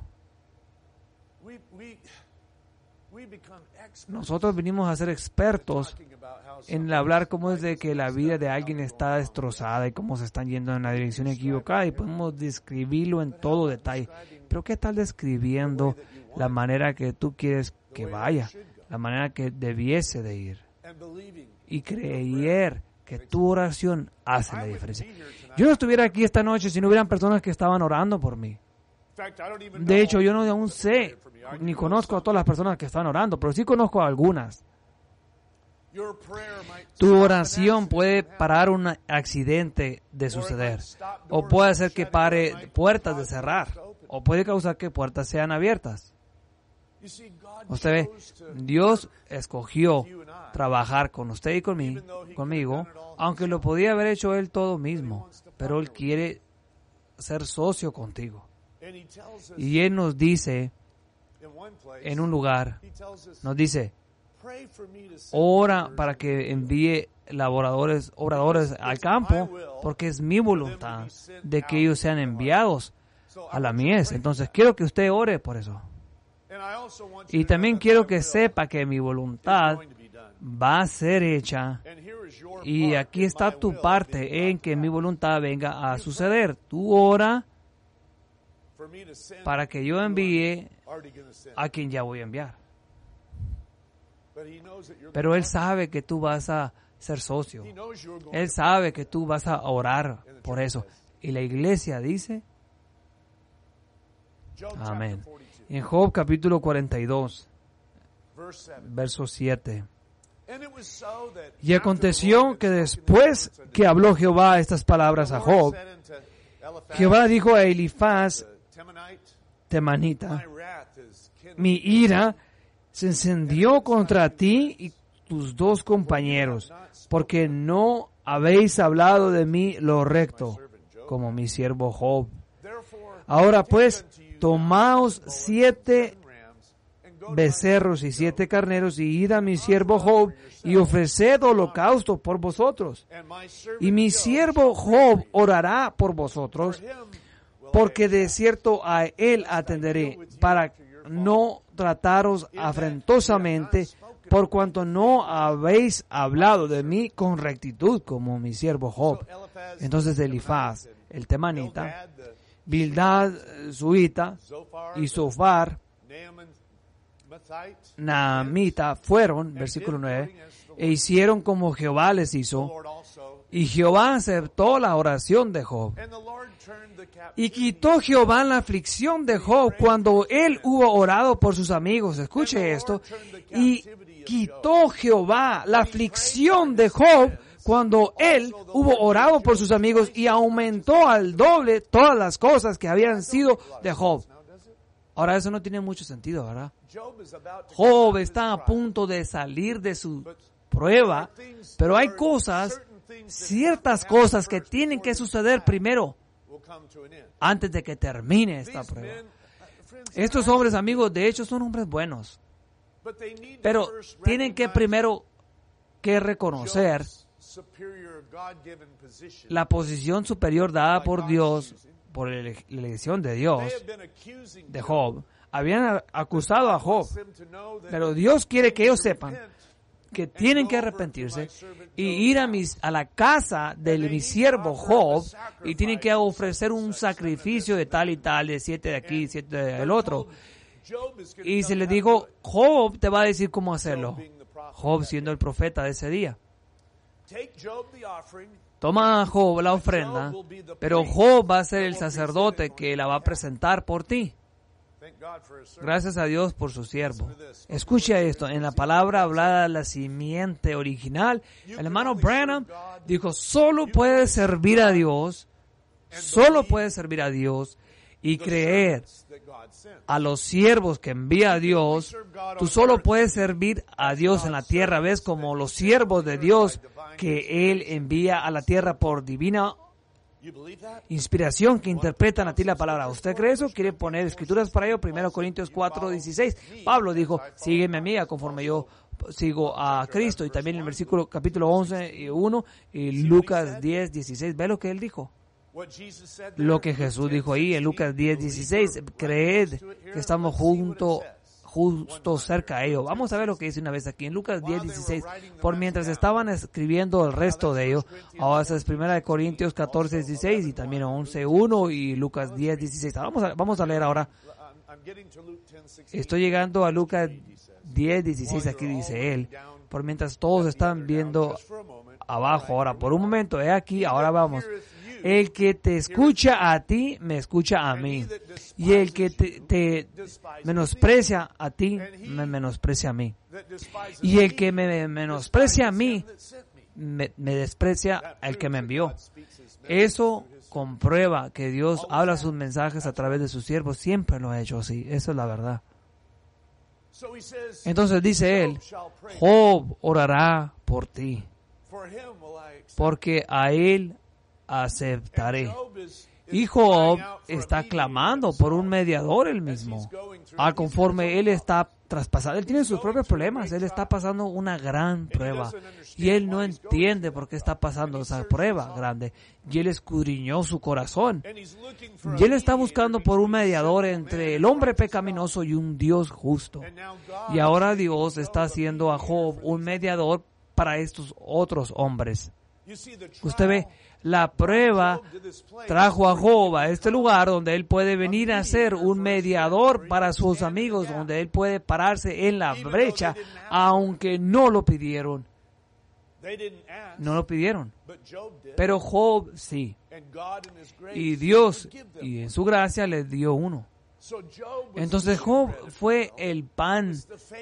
Nosotros venimos a ser expertos en hablar cómo es de que la vida de alguien está destrozada y cómo se están yendo en la dirección equivocada, y podemos describirlo en todo detalle. Pero ¿qué tal describiendo la manera que tú quieres que vaya, la manera que debiese de ir? Y creer que tu oración hace la diferencia. Yo no estuviera aquí esta noche si no hubieran personas que estaban orando por mí. De hecho, yo no aún sé ni conozco a todas las personas que están orando, pero sí conozco a algunas. Tu oración puede parar un accidente de suceder, o puede hacer que pare puertas de cerrar, o puede causar que puertas sean abiertas. Usted ve, Dios escogió trabajar con usted y conmigo, aunque lo podía haber hecho Él todo mismo, pero Él quiere ser socio contigo. Y Él nos dice, en un lugar, nos dice, ora para que envíe obradores al campo, porque es mi voluntad de que ellos sean enviados a la mies. Entonces quiero que usted ore por eso. Y también quiero que sepa que mi voluntad va a ser hecha, y aquí está tu parte en que mi voluntad venga a suceder. Tú ora para que yo envíe a quien ya voy a enviar. Pero Él sabe que tú vas a ser socio. Él sabe que tú vas a orar por eso. Y la iglesia dice, amén. En Job capítulo 42, verso 7. Y aconteció que después que habló Jehová estas palabras a Job, Jehová dijo a Elifaz temanita, mi ira se encendió contra ti y tus dos compañeros, porque no habéis hablado de mí lo recto, como mi siervo Job. Ahora pues, tomaos 7 becerros y 7 carneros, y id a mi siervo Job, y ofreced holocausto por vosotros. Y mi siervo Job orará por vosotros, porque de cierto a él atenderé, para no trataros afrentosamente, por cuanto no habéis hablado de mí con rectitud, como mi siervo Job. Entonces Elifaz, el temanita, Bildad, suita, y Zofar, Naamita, fueron, versículo 9, e hicieron como Jehová les hizo, y Jehová aceptó la oración de Job. Y quitó Jehová la aflicción de Job cuando él hubo orado por sus amigos. Escuche esto. Y quitó Jehová la aflicción de Job cuando él hubo orado por sus amigos, y aumentó al doble todas las cosas que habían sido de Job. Ahora eso no tiene mucho sentido, ¿verdad? Job está a punto de salir de su prueba, pero hay ciertas cosas que tienen que suceder primero, antes de que termine esta prueba. Estos hombres, amigos, de hecho son hombres buenos, pero tienen que primero que reconocer la posición superior dada por Dios, por la elección de Dios, de Job. Habían acusado a Job, pero Dios quiere que ellos sepan que tienen que arrepentirse y ir a la casa de mi siervo Job, y tienen que ofrecer un sacrificio de tal y tal, de 7 de aquí, 7 del otro. Y se le dijo, Job te va a decir cómo hacerlo. Job siendo el profeta de ese día. Toma a Job la ofrenda, pero Job va a ser el sacerdote que la va a presentar por ti. Gracias a Dios por su siervo. Escucha esto, en la palabra hablada de la simiente original, el hermano Branham dijo, solo puedes servir a Dios y creer a los siervos que envía a Dios. Tú solo puedes servir a Dios en la tierra, ¿ves? Como los siervos de Dios que Él envía a la tierra por divina inspiración, que interpretan a ti la palabra. ¿Usted cree eso? ¿Quiere poner escrituras para ello? 1 Corintios 4:16. Pablo dijo, sígueme a mí conforme yo sigo a Cristo. Y también en el versículo capítulo 11:1 y Lucas 10:16. ¿Ve lo que él dijo? Lo que Jesús dijo ahí en Lucas 10:16. Creed que estamos justo cerca a ello. Vamos a ver lo que dice una vez aquí en Lucas 10:16. Por mientras estaban escribiendo el resto de ello, ahora es 1 Corintios 14:16 y también 11:1 y Lucas 10:16. Vamos a leer ahora. Estoy llegando a Lucas 10:16. Aquí dice él, por mientras todos están viendo abajo. Ahora, por un momento, aquí, ahora vamos. El que te escucha a ti, me escucha a mí. Y el que te menosprecia a ti, me menosprecia a mí. Y el que me menosprecia a mí, me desprecia al que me envió. Eso comprueba que Dios habla sus mensajes a través de sus siervos. Siempre lo ha hecho así. Eso es la verdad. Entonces dice él, Job orará por ti, porque a él aceptaré. Y Job está clamando por un mediador él mismo. Conforme él está traspasando, él tiene sus propios problemas, él está pasando una gran prueba. Y él no entiende por qué está pasando esa prueba grande. Y él escudriñó su corazón. Y él está buscando por un mediador entre el hombre pecaminoso y un Dios justo. Y ahora Dios está haciendo a Job un mediador para estos otros hombres. Usted ve, la prueba trajo a Job a este lugar donde él puede venir a ser un mediador para sus amigos, donde él puede pararse en la brecha, aunque no lo pidieron. No lo pidieron, pero Job sí. Y Dios, y en su gracia, les dio uno. Entonces Job fue el pan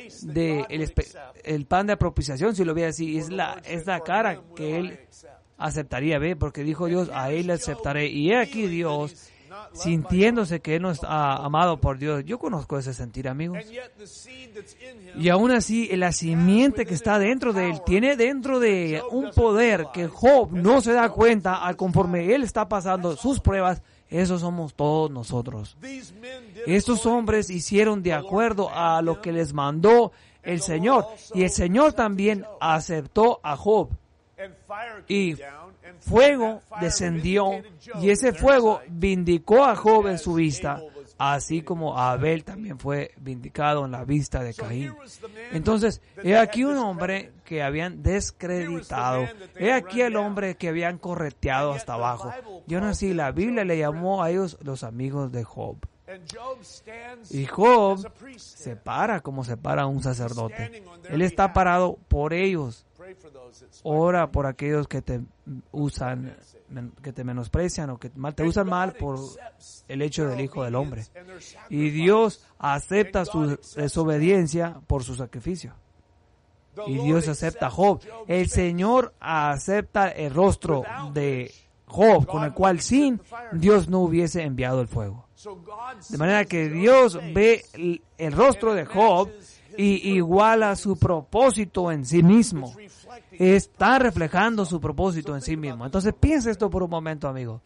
el pan de propiciación, si lo ve así, es la cara que él aceptaría, ¿ve? Porque dijo Dios, a él le aceptaré. Y he aquí Dios, sintiéndose que él no está amado por Dios. Yo conozco ese sentir, amigos. Y aún así, la simiente que está dentro de él, tiene dentro de un poder que Job no se da cuenta al conforme él está pasando sus pruebas. Eso somos todos nosotros. Estos hombres hicieron de acuerdo a lo que les mandó el Señor. Y el Señor también aceptó a Job. Y fuego descendió, y ese fuego vindicó a Job en su vista, así como Abel también fue vindicado en la vista de Caín. Entonces, he aquí un hombre que habían descreditado, he aquí el hombre que habían correteado hasta abajo. Y aún así, la Biblia le llamó a ellos los amigos de Job. Y Job se para como se para un sacerdote. Él está parado por ellos. Ora por aquellos que te usan, que te menosprecian o que te usan mal por el hecho del Hijo del Hombre. Y Dios acepta su desobediencia por su sacrificio. Y Dios acepta a Job. El Señor acepta el rostro de Job, con el cual sin Dios no hubiese enviado el fuego. De manera que Dios ve el rostro de Job y iguala su propósito en sí mismo. Está reflejando su propósito en sí mismo. Entonces piense esto por un momento, amigo.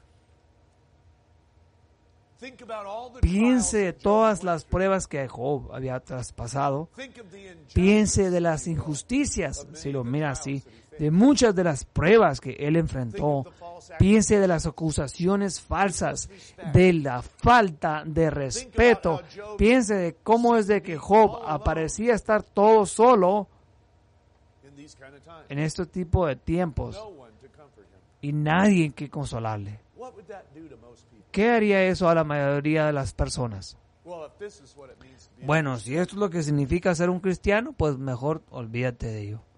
Piense de todas las pruebas que Job había traspasado. Piense de las injusticias, si lo mira así, de muchas de las pruebas que él enfrentó. Piense de las acusaciones falsas, de la falta de respeto. Piense de cómo es de que Job parecía estar todo solo en este tipo de tiempos y nadie que consolarle. ¿Qué haría eso a la mayoría de las personas? Bueno, si esto es lo que significa ser un cristiano, pues mejor olvídate de ello.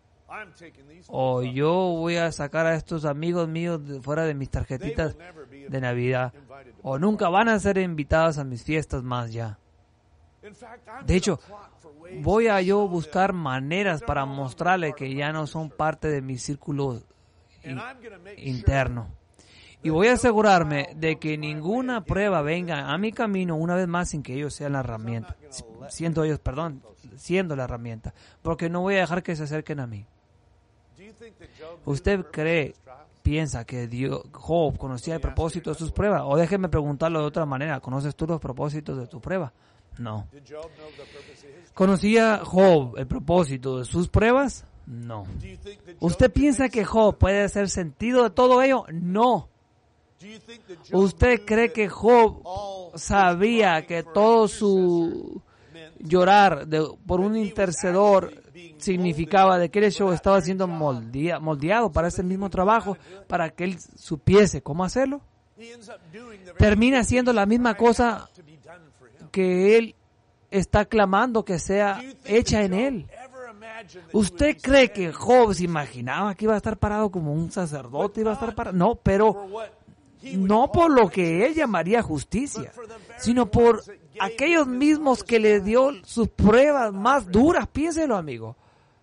O yo voy a sacar a estos amigos míos fuera de mis tarjetitas de Navidad, o nunca van a ser invitados a mis fiestas más ya. De hecho, voy a yo buscar maneras para mostrarle que ya no son parte de mi círculo interno. Y voy a asegurarme de que ninguna prueba venga a mi camino una vez más sin que ellos sean la herramienta. Siendo la herramienta. Porque no voy a dejar que se acerquen a mí. ¿Usted piensa que Job conocía el propósito de sus pruebas? O déjeme preguntarlo de otra manera. ¿Conoces tú los propósitos de tu prueba? No. ¿Conocía Job el propósito de sus pruebas? No. ¿Usted piensa que Job puede hacer sentido de todo ello? No. ¿Usted cree que Job sabía que todo su llorar por un intercedor significaba de que el hecho estaba siendo moldeado para ese mismo trabajo, para que él supiese cómo hacerlo? Termina haciendo la misma cosa que él está clamando que sea hecha en él. ¿Usted cree que Job se imaginaba que iba a estar parado como un sacerdote? Iba a estar parado. No, pero no por lo que él llamaría justicia, sino por aquellos mismos que le dio sus pruebas más duras. Piénselo, amigo.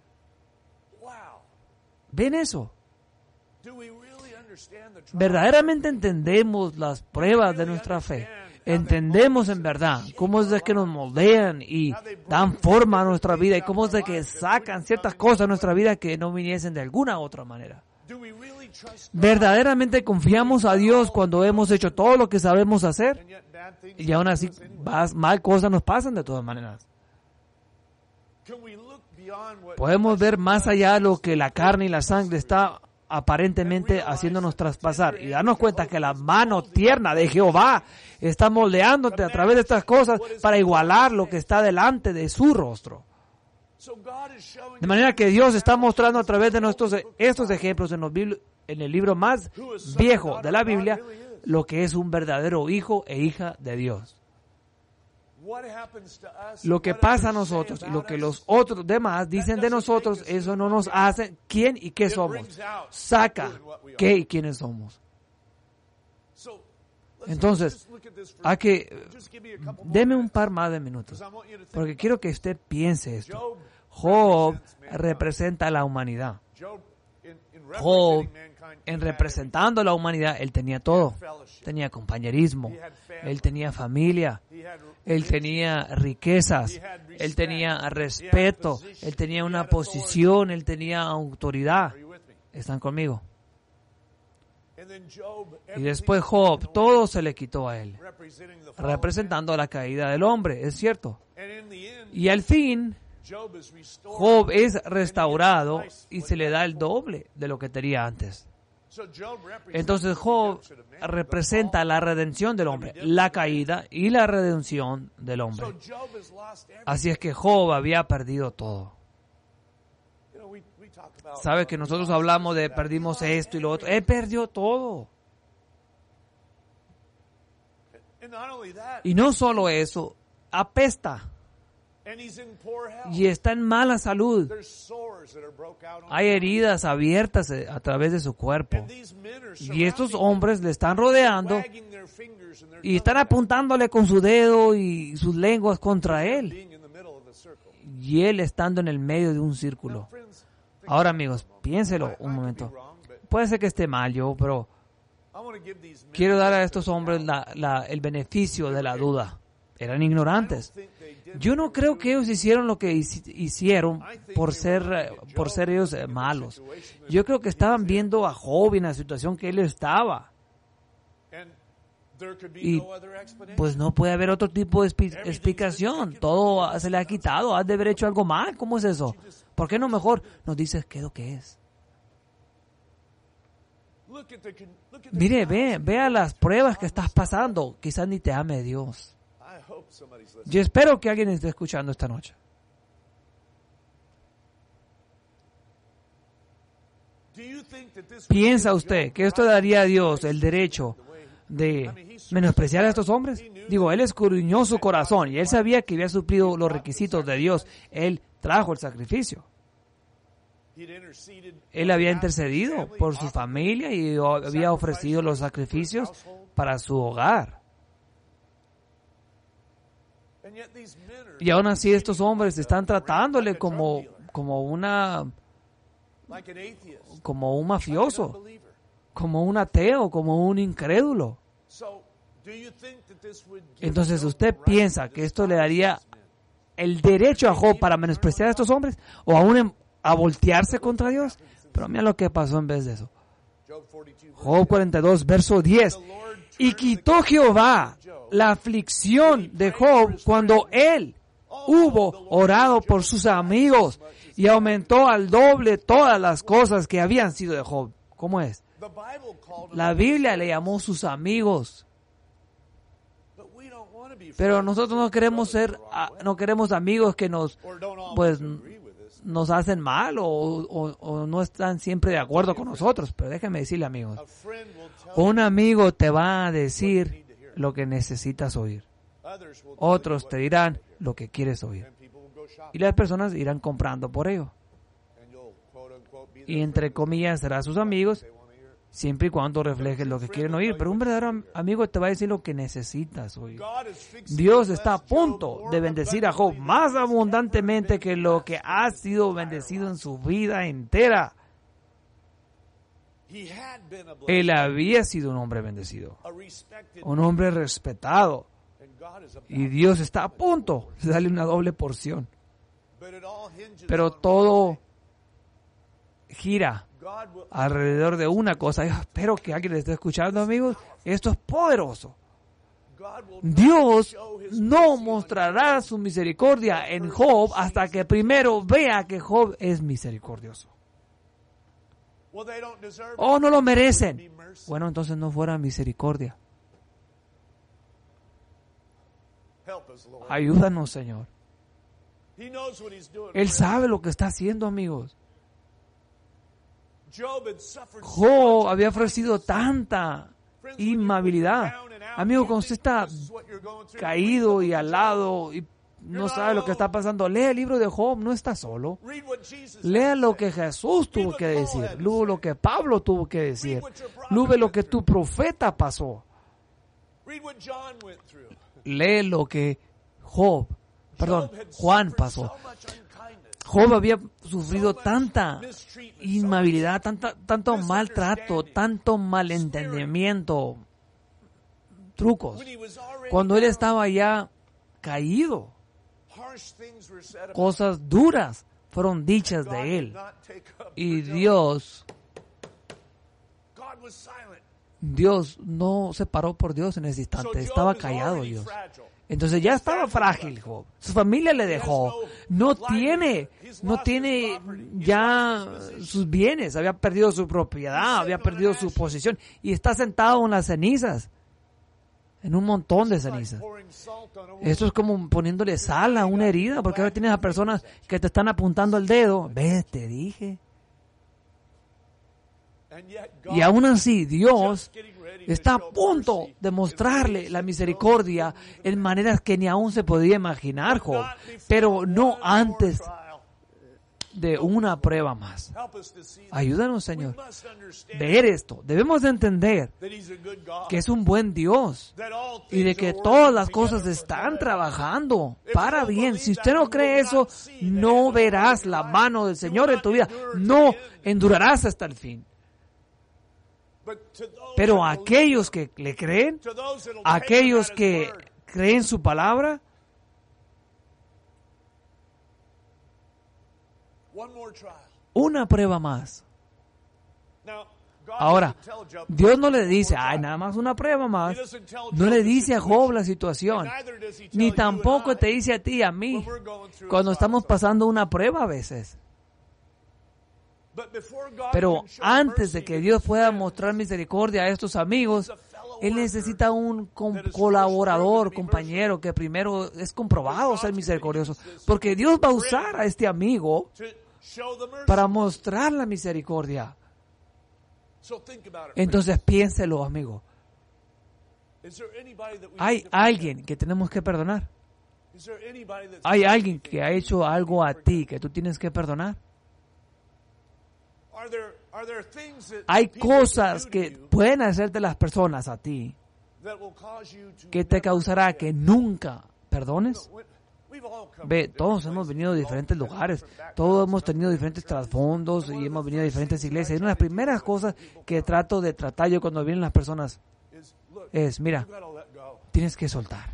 ¿Ven eso? ¿Verdaderamente entendemos las pruebas de nuestra fe? ¿Entendemos en verdad cómo es de que nos moldean y dan forma a nuestra vida y cómo es de que sacan ciertas cosas de nuestra vida que no viniesen de alguna otra manera? ¿Verdaderamente confiamos a Dios cuando hemos hecho todo lo que sabemos hacer? Y aún así, mal cosas nos pasan de todas maneras. Podemos ver más allá de lo que la carne y la sangre está aparentemente haciéndonos traspasar y darnos cuenta que la mano tierna de Jehová está moldeándote a través de estas cosas para igualar lo que está delante de su rostro. De manera que Dios está mostrando a través de estos ejemplos en el libro más viejo de la Biblia lo que es un verdadero hijo e hija de Dios. Lo que pasa a nosotros y lo que los otros demás dicen de nosotros, eso no nos hace quién y qué somos. Saca qué y quiénes somos. Entonces, deme un par más de minutos, porque quiero que usted piense esto. Job representa a la humanidad. Job, en representando a la humanidad, él tenía todo. Tenía compañerismo, él tenía familia, él tenía riquezas, él tenía respeto, él tenía una posición, él tenía autoridad. ¿Están conmigo? Y después Job, todo se le quitó a él, representando la caída del hombre, es cierto. Y al fin, Job es restaurado y se le da el doble de lo que tenía antes. Entonces Job representa la redención del hombre, la caída y la redención del hombre. Así es que Job había perdido todo. ¿Sabe que nosotros hablamos de perdimos esto y lo otro? Él perdió todo. Y no solo eso, apesta. Y está en mala salud. Hay heridas abiertas a través de su cuerpo. Y estos hombres le están rodeando y están apuntándole con su dedo y sus lenguas contra él. Y él estando en el medio de un círculo. Ahora, amigos, piénselo un momento. Puede ser que esté mal yo, pero quiero dar a estos hombres el beneficio de la duda. Eran ignorantes. Yo no creo que ellos hicieron lo que hicieron por ser ellos malos. Yo creo que estaban viendo a Job en la situación que él estaba. Y pues no puede haber otro tipo de explicación. Todo se le ha quitado. Has de haber hecho algo mal. ¿Cómo es eso? ¿Por qué no mejor nos dices qué es lo que es? Mire, vea las pruebas que estás pasando. Quizás ni te ame Dios. Yo espero que alguien esté escuchando esta noche. ¿Piensa usted que esto daría a Dios el derecho de menospreciar a estos hombres? Digo, él escudriñó su corazón y él sabía que había suplido los requisitos de Dios. Él trajo el sacrificio. Él había intercedido por su familia y había ofrecido los sacrificios para su hogar. Y aún así estos hombres están tratándole como un mafioso, como un ateo, como un incrédulo. Entonces, ¿usted piensa que esto le daría el derecho a Job para menospreciar a estos hombres? ¿O aún a voltearse contra Dios? Pero mira lo que pasó en vez de eso. Job 42, verso 10. Y quitó Jehová la aflicción de Job cuando él hubo orado por sus amigos y aumentó al doble todas las cosas que habían sido de Job. ¿Cómo es? La Biblia le llamó sus amigos. Pero nosotros no queremos amigos que nos hacen mal o no están siempre de acuerdo con nosotros. Pero déjenme decirle, amigos, un amigo te va a decir lo que necesitas oír. Otros te dirán lo que quieres oír. Y las personas irán comprando por ello. Y entre comillas serán sus amigos, siempre y cuando reflejes lo que quieren oír. Pero un verdadero amigo te va a decir lo que necesitas oír. Dios está a punto de bendecir a Job más abundantemente que lo que ha sido bendecido en su vida entera. Él había sido un hombre bendecido, un hombre respetado, y Dios está a punto de darle una doble porción. Pero todo gira alrededor de una cosa. Yo espero que alguien esté escuchando, amigos. Esto es poderoso. Dios no mostrará su misericordia en Job hasta que primero vea que Job es misericordioso. Oh, no lo merecen. Bueno, entonces no fuera misericordia. Ayúdanos, Señor. Él sabe lo que está haciendo, amigos. Job había ofrecido tanta inmovilidad. Amigo, cuando usted está caído y al lado y no sabe lo que está pasando, lea el libro de Job, no está solo. Lea lo que Jesús tuvo que decir, luego lo que Pablo tuvo que decir, luego lo que tu profeta pasó. Lee lo que Juan pasó. Job había sufrido tanta inmovilidad, tanto maltrato, tanto malentendimiento, trucos. Cuando él estaba ya caído, cosas duras fueron dichas de él. Y Dios no se paró por Dios en ese instante. Estaba callado Dios. Entonces ya estaba frágil Job. Su familia le dejó. No tiene ya sus bienes. Había perdido su propiedad, había perdido su posición. Y está sentado en las cenizas. En un montón de cenizas. Esto es como poniéndole sal a una herida. Porque ahora tienes a personas que te están apuntando el dedo. Ve, te dije. Y aún así, Dios está a punto de mostrarle la misericordia en maneras que ni aún se podía imaginar, Job, pero no antes de una prueba más. Ayúdanos, Señor, ver esto. Debemos de entender que es un buen Dios y de que todas las cosas están trabajando para bien. Si usted no cree eso, no verás la mano del Señor en tu vida. No endurarás hasta el fin. Pero aquellos que le creen, aquellos que creen su palabra, una prueba más. Ahora, Dios no le dice, nada más una prueba más. No le dice a Job la situación, ni tampoco te dice a ti y a mí cuando estamos pasando una prueba a veces. Pero antes de que Dios pueda mostrar misericordia a estos amigos, Él necesita un colaborador, compañero, que primero es comprobado ser misericordioso. Porque Dios va a usar a este amigo para mostrar la misericordia. Entonces piénselo, amigo. ¿Hay alguien que tenemos que perdonar? ¿Hay alguien que ha hecho algo a ti que tú tienes que perdonar? Hay cosas que pueden hacerte las personas a ti que te causará que nunca perdones. Ve, todos hemos venido de diferentes lugares, todos hemos tenido diferentes trasfondos y hemos venido de diferentes iglesias. Y una de las primeras cosas que trato de tratar yo cuando vienen las personas es, mira, tienes que soltar.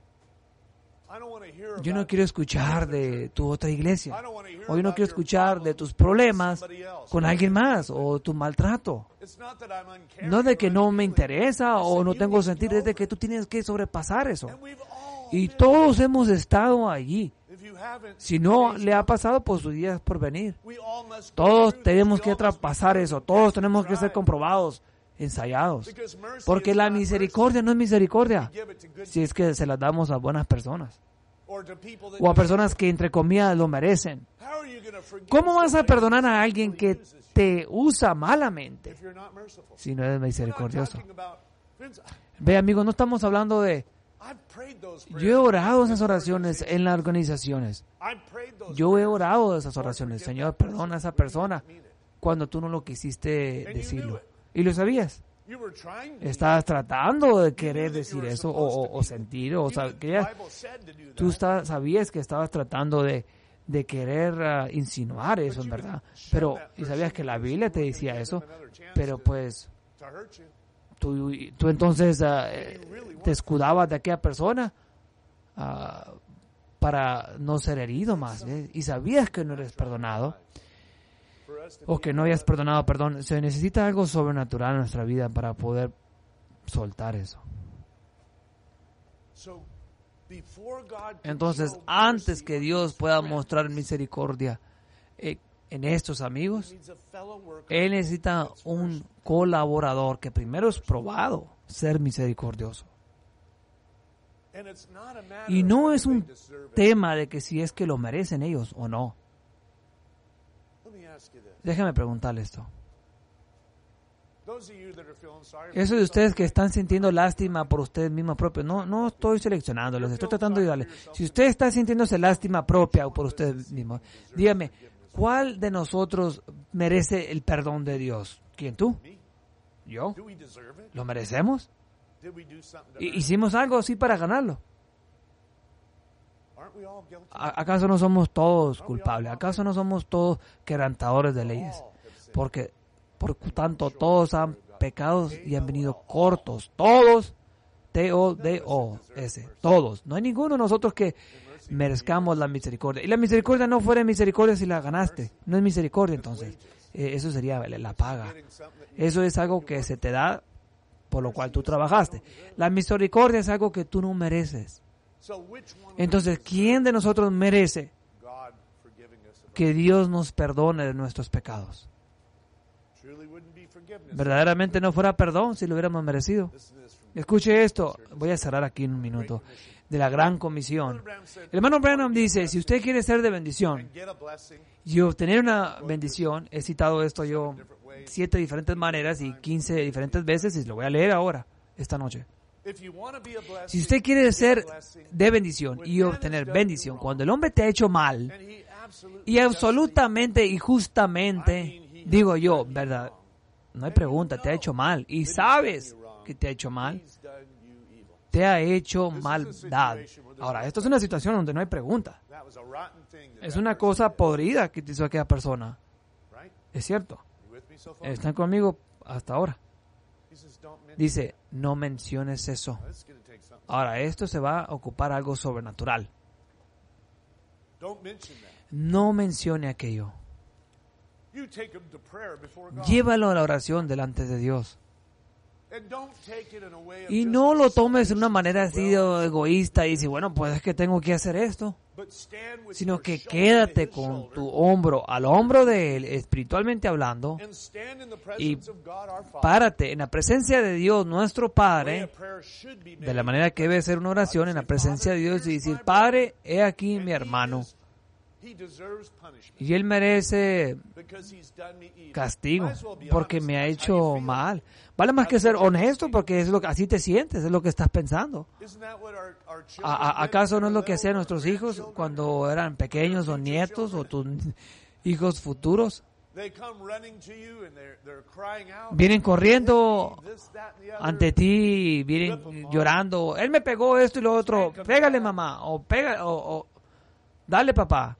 Yo no quiero escuchar de tu otra iglesia, o yo no quiero escuchar de tus problemas con alguien más, o tu maltrato. No de que no me interesa o no tengo sentido, es de que tú tienes que sobrepasar eso. Y todos hemos estado allí. Si no le ha pasado, pues su día es por venir. Todos tenemos que traspasar eso, todos tenemos que ser comprobados, ensayados. Porque la misericordia no es misericordia si es que se la damos a buenas personas o a personas que entre comillas lo merecen. ¿Cómo vas a perdonar a alguien que te usa malamente si no eres misericordioso? Ve, amigo, no estamos hablando de... Yo he orado esas oraciones en las organizaciones. Yo he orado esas oraciones. Señor, perdona a esa persona cuando tú no lo quisiste decirlo. ¿Y lo sabías? Estabas tratando de querer decir eso o sentir, tú sabías que estabas tratando de querer insinuar eso, en verdad. Pero, y sabías que la Biblia te decía eso, pero pues tú entonces te escudabas de aquella persona para no ser herido más, ¿ves? Y sabías que no eres perdonado. o que no hayas perdonado, perdón. Se necesita algo sobrenatural en nuestra vida para poder soltar eso. Entonces, antes que Dios pueda mostrar misericordia en estos amigos, Él necesita un colaborador que primero es probado ser misericordioso. Y no es un tema de que si es que lo merecen ellos o no. Déjame preguntarle esto. Eso de ustedes que están sintiendo lástima por ustedes mismos propios, no estoy seleccionándolos, estoy tratando de ayudarles. Si usted está sintiéndose lástima propia por ustedes mismos, dígame, ¿cuál de nosotros merece el perdón de Dios? ¿Quién, tú? ¿Yo? ¿Lo merecemos? ¿Hicimos algo así para ganarlo? ¿Acaso no somos todos culpables? ¿Acaso no somos todos quebrantadores de leyes? Porque, por tanto, todos han pecado y han venido cortos. Todos, T-O-D-O-S, todos. No hay ninguno de nosotros que merezcamos la misericordia. Y la misericordia no fuera misericordia si la ganaste. No es misericordia, entonces. Eso sería la paga. Eso es algo que se te da por lo cual tú trabajaste. La misericordia es algo que tú no mereces. Entonces, ¿quién de nosotros merece que Dios nos perdone de nuestros pecados? Verdaderamente no fuera perdón si lo hubiéramos merecido. Escuche esto, voy a cerrar aquí en un minuto, de la gran comisión. El hermano Branham dice, si usted quiere ser de bendición y obtener una bendición, he citado esto yo 7 diferentes maneras y 15 diferentes veces y lo voy a leer ahora, esta noche. Si usted quiere ser de bendición y obtener bendición, cuando el hombre te ha hecho mal, y absolutamente y justamente, digo yo, ¿verdad? No hay pregunta, te ha hecho mal, y sabes que te ha hecho mal, te ha hecho maldad. Ahora, esto es una situación donde no hay pregunta. Es una cosa podrida que te hizo aquella persona. Es cierto. ¿Están conmigo hasta ahora? Dice, no menciones eso. Ahora, esto se va a ocupar algo sobrenatural. No mencione aquello. Llévalo a la oración delante de Dios. Y no lo tomes de una manera así de egoísta y decir, bueno, pues es que tengo que hacer esto. Sino que quédate con tu hombro al hombro de Él, espiritualmente hablando, y párate en la presencia de Dios, nuestro Padre, de la manera que debe ser una oración en la presencia de Dios y decir, Padre, he aquí mi hermano. Y él merece castigo porque me ha hecho mal. Vale más que ser honesto porque es lo que así te sientes, es lo que estás pensando. ¿Acaso no es lo que hacían nuestros hijos cuando eran pequeños o nietos o tus hijos futuros? Vienen corriendo ante ti, vienen llorando. Él me pegó esto y lo otro. Pégale, mamá, o pega, o dale, papá.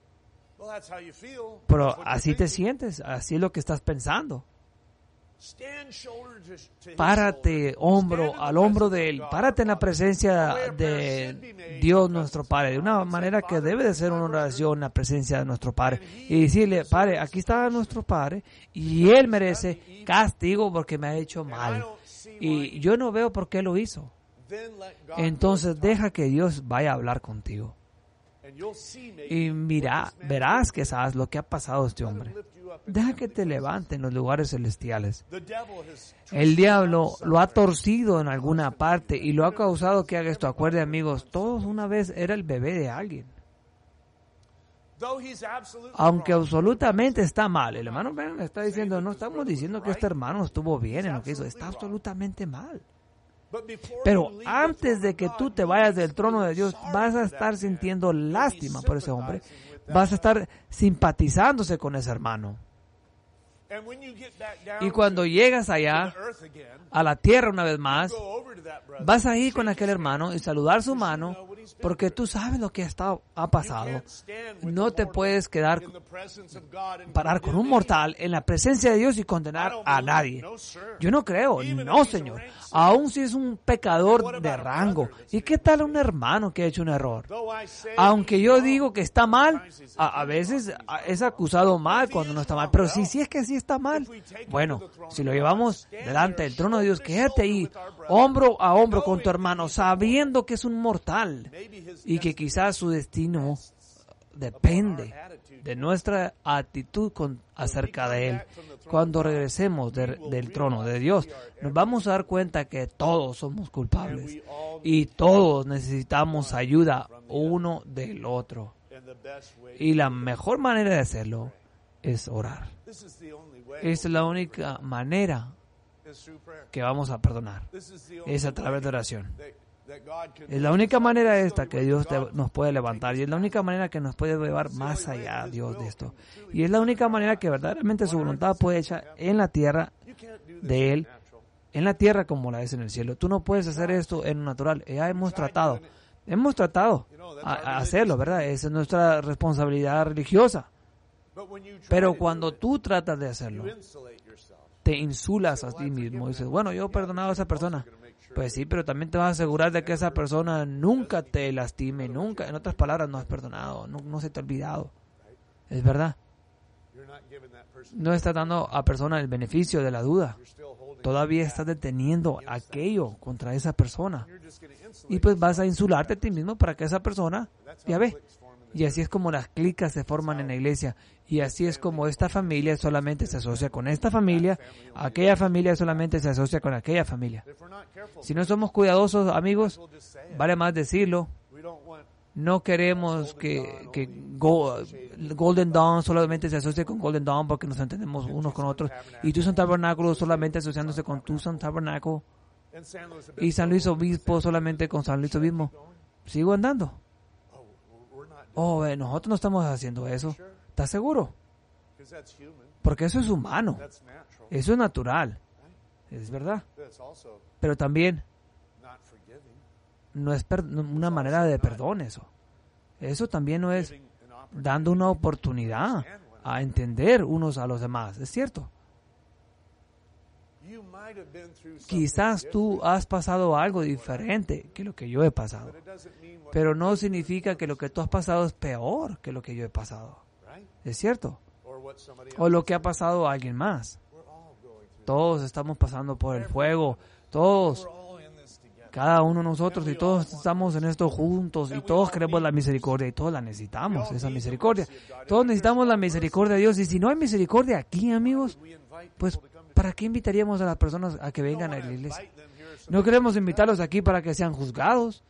Pero así te sientes, así es lo que estás pensando. Párate hombro al hombro de Él, párate en la presencia de Dios nuestro Padre, de una manera que debe de ser una oración en la presencia de nuestro Padre. Y decirle, Padre, aquí está nuestro Padre y Él merece castigo porque me ha hecho mal. Y yo no veo por qué lo hizo. Entonces deja que Dios vaya a hablar contigo. Y mira, verás que sabes lo que ha pasado a este hombre. Deja que te levante en los lugares celestiales. El diablo lo ha torcido en alguna parte y lo ha causado que haga esto. Acuerden, amigos, todos una vez era el bebé de alguien. Aunque absolutamente está mal. El hermano Ben está diciendo, no estamos diciendo que este hermano estuvo bien en lo que hizo. Está absolutamente mal. Pero antes de que tú te vayas del trono de Dios, vas a estar sintiendo lástima por ese hombre. Vas a estar simpatizándose con ese hermano. Y cuando llegas allá, a la tierra una vez más, Vas a ir con aquel hermano y saludar su mano porque tú sabes lo que ha pasado. No te puedes parar con un mortal en la presencia de Dios y condenar a nadie. Yo no creo, no, Señor. Aun si es un pecador de rango. ¿Y qué tal un hermano que ha hecho un error? Aunque yo digo que está mal, a veces es acusado mal cuando no está mal. Pero si es que sí está mal, bueno, si lo llevamos delante del trono de Dios, quédate ahí, hombro a hombro con tu hermano, sabiendo que es un mortal y que quizás su destino depende de nuestra actitud acerca de él. Cuando regresemos del trono de Dios, nos vamos a dar cuenta que todos somos culpables y todos necesitamos ayuda uno del otro. Y la mejor manera de hacerlo es orar. Es la única manera que vamos a perdonar. Es a través de oración. Es la única manera esta que Dios nos puede levantar y es la única manera que nos puede llevar más allá, Dios, de esto. Y es la única manera que verdaderamente su voluntad puede echar en la tierra de Él, en la tierra como la es en el cielo. Tú no puedes hacer esto en lo natural. Ya hemos tratado a hacerlo, ¿verdad? Esa es nuestra responsabilidad religiosa. Pero cuando tú tratas de hacerlo, te insulas a ti mismo. Dices, bueno, yo he perdonado a esa persona. Pues sí, pero también te vas a asegurar de que esa persona nunca te lastime, nunca. En otras palabras, no has perdonado, no se te ha olvidado. Es verdad. No estás dando a persona el beneficio de la duda. Todavía estás deteniendo aquello contra esa persona. Y pues vas a insularte a ti mismo para que esa persona, ya ve. Y así es como las clicas se forman en la iglesia. Y así es como esta familia solamente se asocia con esta familia, aquella familia solamente se asocia con aquella familia. Si no somos cuidadosos, amigos, vale más decirlo. No queremos que Golden Dawn solamente se asocie con Golden Dawn porque nos entendemos unos con otros. Y Tucson Tabernáculo solamente asociándose con Tucson Tabernáculo. Y San Luis Obispo solamente con San Luis Obispo. Sigo andando. Nosotros no estamos haciendo eso. ¿Estás seguro? Porque eso es humano. Eso es natural. Es verdad. Pero también no es una manera de perdón eso. Eso también no es dando una oportunidad a entender unos a los demás. Es cierto. Quizás tú has pasado algo diferente que lo que yo he pasado. Pero no significa que lo que tú has pasado es peor que lo que yo he pasado. ¿Es cierto? O lo que ha pasado a alguien más. Todos estamos pasando por el fuego. Todos. Cada uno de nosotros y todos estamos en esto juntos y todos queremos la misericordia y todos la necesitamos, esa misericordia. Todos necesitamos la misericordia de Dios y si no hay misericordia aquí, amigos, pues ¿para qué invitaríamos a las personas a que vengan a la iglesia? No queremos invitarlos aquí para que sean juzgados.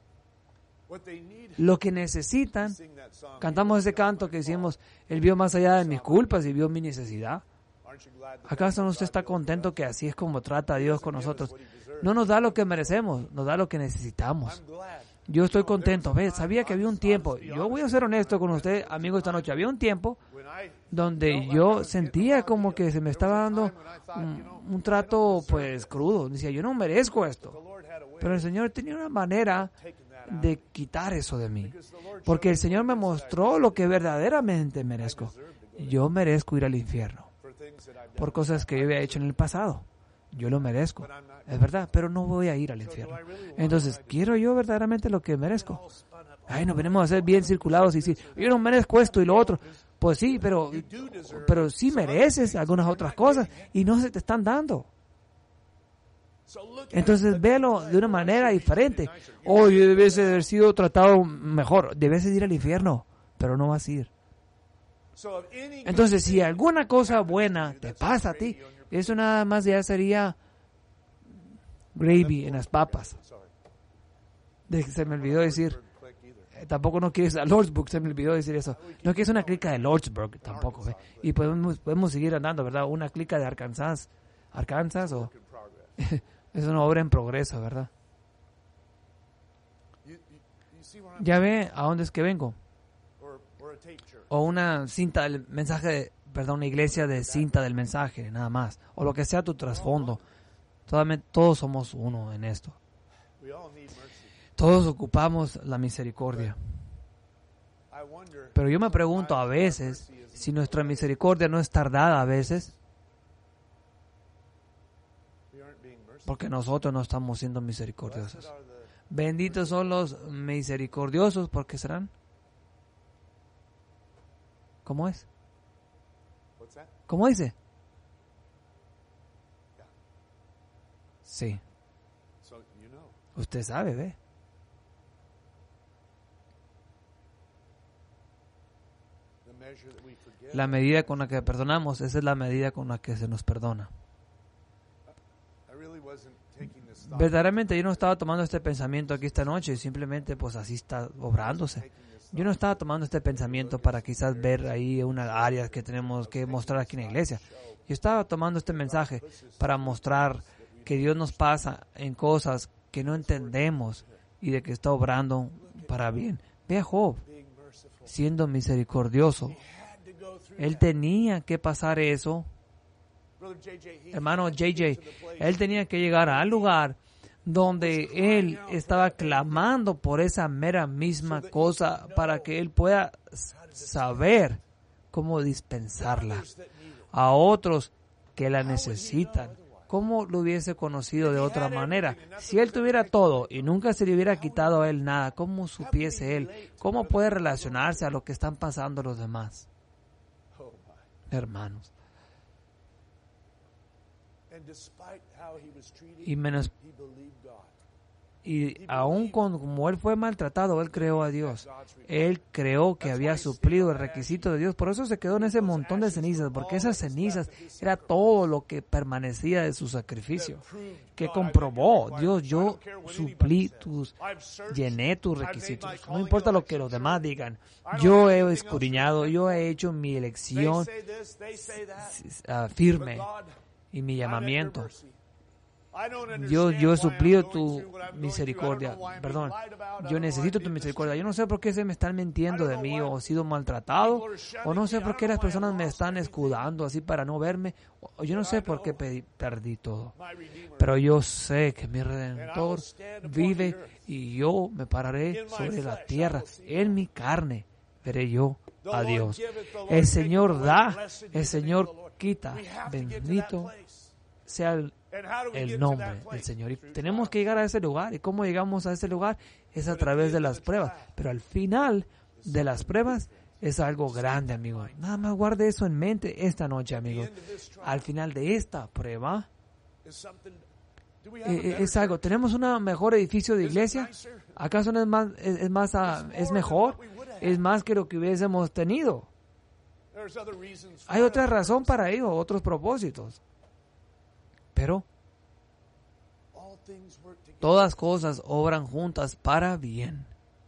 Lo que necesitan, cantamos ese canto que decimos, Él vio más allá de mis culpas y vio mi necesidad. ¿Acaso no usted está contento que así es como trata a Dios con nosotros? No nos da lo que merecemos, nos da lo que necesitamos. Yo estoy contento. Sabía que había un tiempo, yo voy a ser honesto con usted, amigo, esta noche, había un tiempo donde yo sentía como que se me estaba dando un trato pues crudo. Decía, yo no merezco esto. Pero el Señor tenía una manera de quitar eso de mí. Porque el Señor me mostró lo que verdaderamente merezco. Yo merezco ir al infierno por cosas que yo había hecho en el pasado. Yo lo merezco, es verdad, pero no voy a ir al infierno. Entonces, ¿quiero yo verdaderamente lo que merezco? Nos venimos a ser bien circulados y decir, yo no merezco esto y lo otro. Pues sí, pero sí mereces algunas otras cosas y no se te están dando. Entonces, véalo de una manera diferente. Yo debiese haber sido tratado mejor. Debes ir al infierno, pero no vas a ir. Entonces, si alguna cosa buena te pasa a ti, eso nada más ya sería gravy en las papas. Se me olvidó decir, tampoco no quieres a Lordsburg, se me olvidó decir eso. No quieres una clica de Lordsburg, tampoco. Y podemos seguir andando, ¿verdad? Una clica de Arkansas o es una obra en progreso, ¿verdad? Ya ve a dónde es que vengo. O una cinta del mensaje, una iglesia de cinta del mensaje, nada más. O lo que sea tu trasfondo. Todos somos uno en esto. Todos ocupamos la misericordia. Pero yo me pregunto a veces si nuestra misericordia no es tardada a veces porque nosotros no estamos siendo misericordiosos. Benditos son los misericordiosos porque serán. ¿Cómo es? ¿Cómo dice? Sí. Usted sabe, ¿ve? La medida con la que perdonamos, esa es la medida con la que se nos perdona. Verdaderamente yo no estaba tomando este pensamiento aquí esta noche, simplemente pues así está obrándose. Yo no estaba tomando este pensamiento para quizás ver ahí unas áreas que tenemos que mostrar aquí en la iglesia. Yo estaba tomando este mensaje para mostrar que Dios nos pasa en cosas que no entendemos y de que está obrando para bien. Ve a Job, siendo misericordioso. Él tenía que pasar eso. Hermano JJ, él tenía que llegar al lugar donde él estaba clamando por esa mera misma cosa para que él pueda saber cómo dispensarla a otros que la necesitan. ¿Cómo lo hubiese conocido de otra manera? Si él tuviera todo y nunca se le hubiera quitado a él nada, ¿cómo supiese él? ¿Cómo puede relacionarse a lo que están pasando los demás? Hermanos. Y aún como él fue maltratado, él creó a Dios. Él creó que había suplido el requisito de Dios. Por eso se quedó en ese montón de cenizas, porque esas cenizas era todo lo que permanecía de su sacrificio. Que comprobó, Dios, yo suplí llené tus requisitos. No importa lo que los demás digan. Yo he escudriñado, yo he hecho mi elección firme y mi llamamiento. Yo he suplido tu misericordia. Perdón, yo necesito tu misericordia. Yo no sé por qué se me están mintiendo de mí o he sido maltratado o no sé por qué las personas me están escudando así para no verme. O yo no sé por qué perdí todo. Pero yo sé que mi Redentor vive y yo me pararé sobre la tierra. En mi carne veré yo a Dios. El Señor da, el Señor quita. Bendito sea el nombre del Señor. Y tenemos que llegar a ese lugar. ¿Y cómo llegamos a ese lugar? Es a través de las pruebas. Pero al final de las pruebas es algo grande, amigo. Nada más guarde eso en mente esta noche, amigo. Al final de esta prueba es algo. ¿Tenemos un mejor edificio de iglesia? ¿Acaso no es mejor? Es más que lo que hubiésemos tenido. Hay otra razón para ello, otros propósitos. Pero todas cosas obran juntas para bien.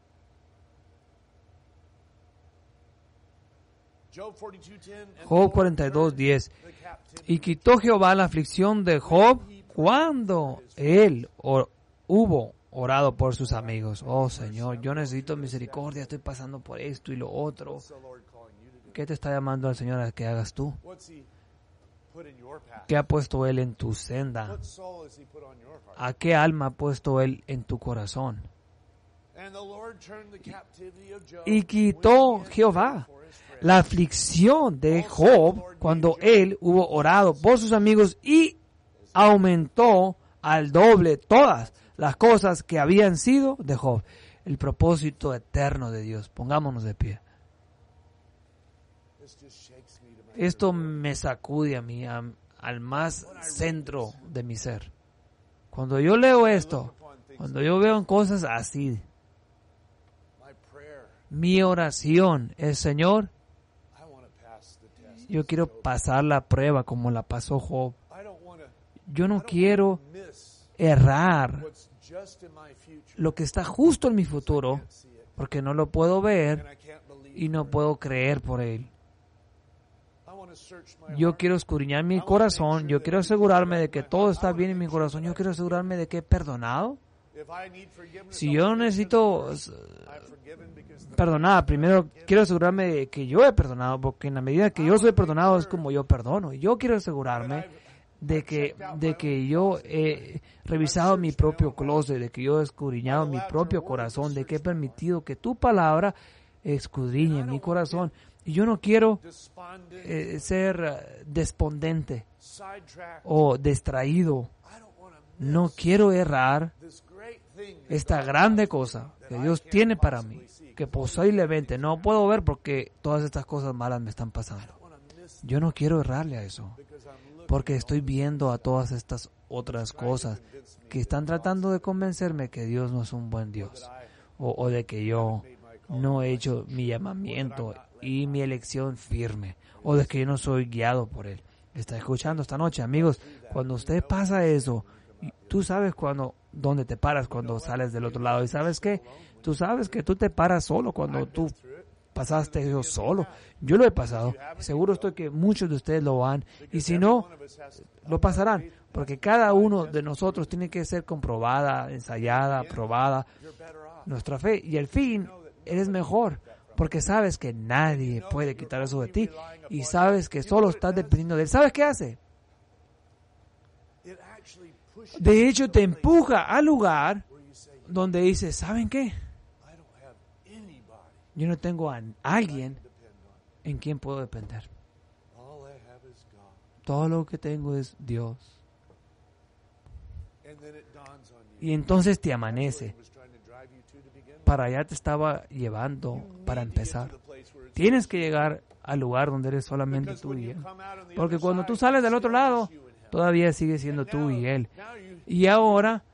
Job 42:10. Y quitó Jehová la aflicción de Job cuando él hubo orado por sus amigos. Oh Señor, yo necesito misericordia, estoy pasando por esto y lo otro. ¿Qué te está llamando el Señor a que hagas tú? ¿Qué ha puesto Él en tu senda? ¿A qué alma ha puesto Él en tu corazón? Y quitó Jehová la aflicción de Job cuando él hubo orado por sus amigos y aumentó al doble todas las cosas que habían sido de Job. El propósito eterno de Dios. Pongámonos de pie. Esto me sacude a mí, al más centro de mi ser. Cuando yo leo esto, cuando yo veo cosas así, mi oración es, Señor, yo quiero pasar la prueba como la pasó Job. Yo no quiero errar lo que está justo en mi futuro, porque no lo puedo ver y no puedo creer por él. Yo quiero escudriñar mi corazón, yo quiero asegurarme de que todo está bien en mi corazón, yo quiero asegurarme de que he perdonado. Si yo necesito perdonar, primero quiero asegurarme de que yo he perdonado, porque en la medida que yo soy perdonado es como yo perdono. Y yo quiero asegurarme de que yo he revisado mi propio closet, de que yo he escudriñado mi propio corazón, de que he permitido que tu palabra escudriñe mi corazón. Y yo no quiero ser despondente o distraído. No quiero errar esta grande cosa que Dios tiene para mí, que posiblemente no puedo ver porque todas estas cosas malas me están pasando. Yo no quiero errarle a eso, porque estoy viendo a todas estas otras cosas que están tratando de convencerme que Dios no es un buen Dios, o de que yo no he hecho mi llamamiento y mi elección firme, o de que yo no soy guiado por Él. ¿Está escuchando esta noche, amigos? Cuando usted pasa eso, tú sabes dónde te paras cuando sales del otro lado. ¿Y sabes qué? Tú sabes que tú te paras solo cuando tú pasaste eso solo. Yo lo he pasado. Seguro estoy que muchos de ustedes lo van. Y si no, lo pasarán. Porque cada uno de nosotros tiene que ser comprobada, ensayada, probada nuestra fe. Y al fin, eres mejor. Porque sabes que nadie puede quitar eso de ti. Y sabes que solo estás dependiendo de Él. ¿Sabes qué hace? De hecho, te empuja al lugar donde dices, ¿saben qué? Yo no tengo a alguien en quien puedo depender. Todo lo que tengo es Dios. Y entonces te amanece. Para allá te estaba llevando para empezar. Tienes que llegar al lugar donde eres solamente tú y Él. Porque cuando tú sales del otro lado, todavía sigue siendo tú y Él. Y ahora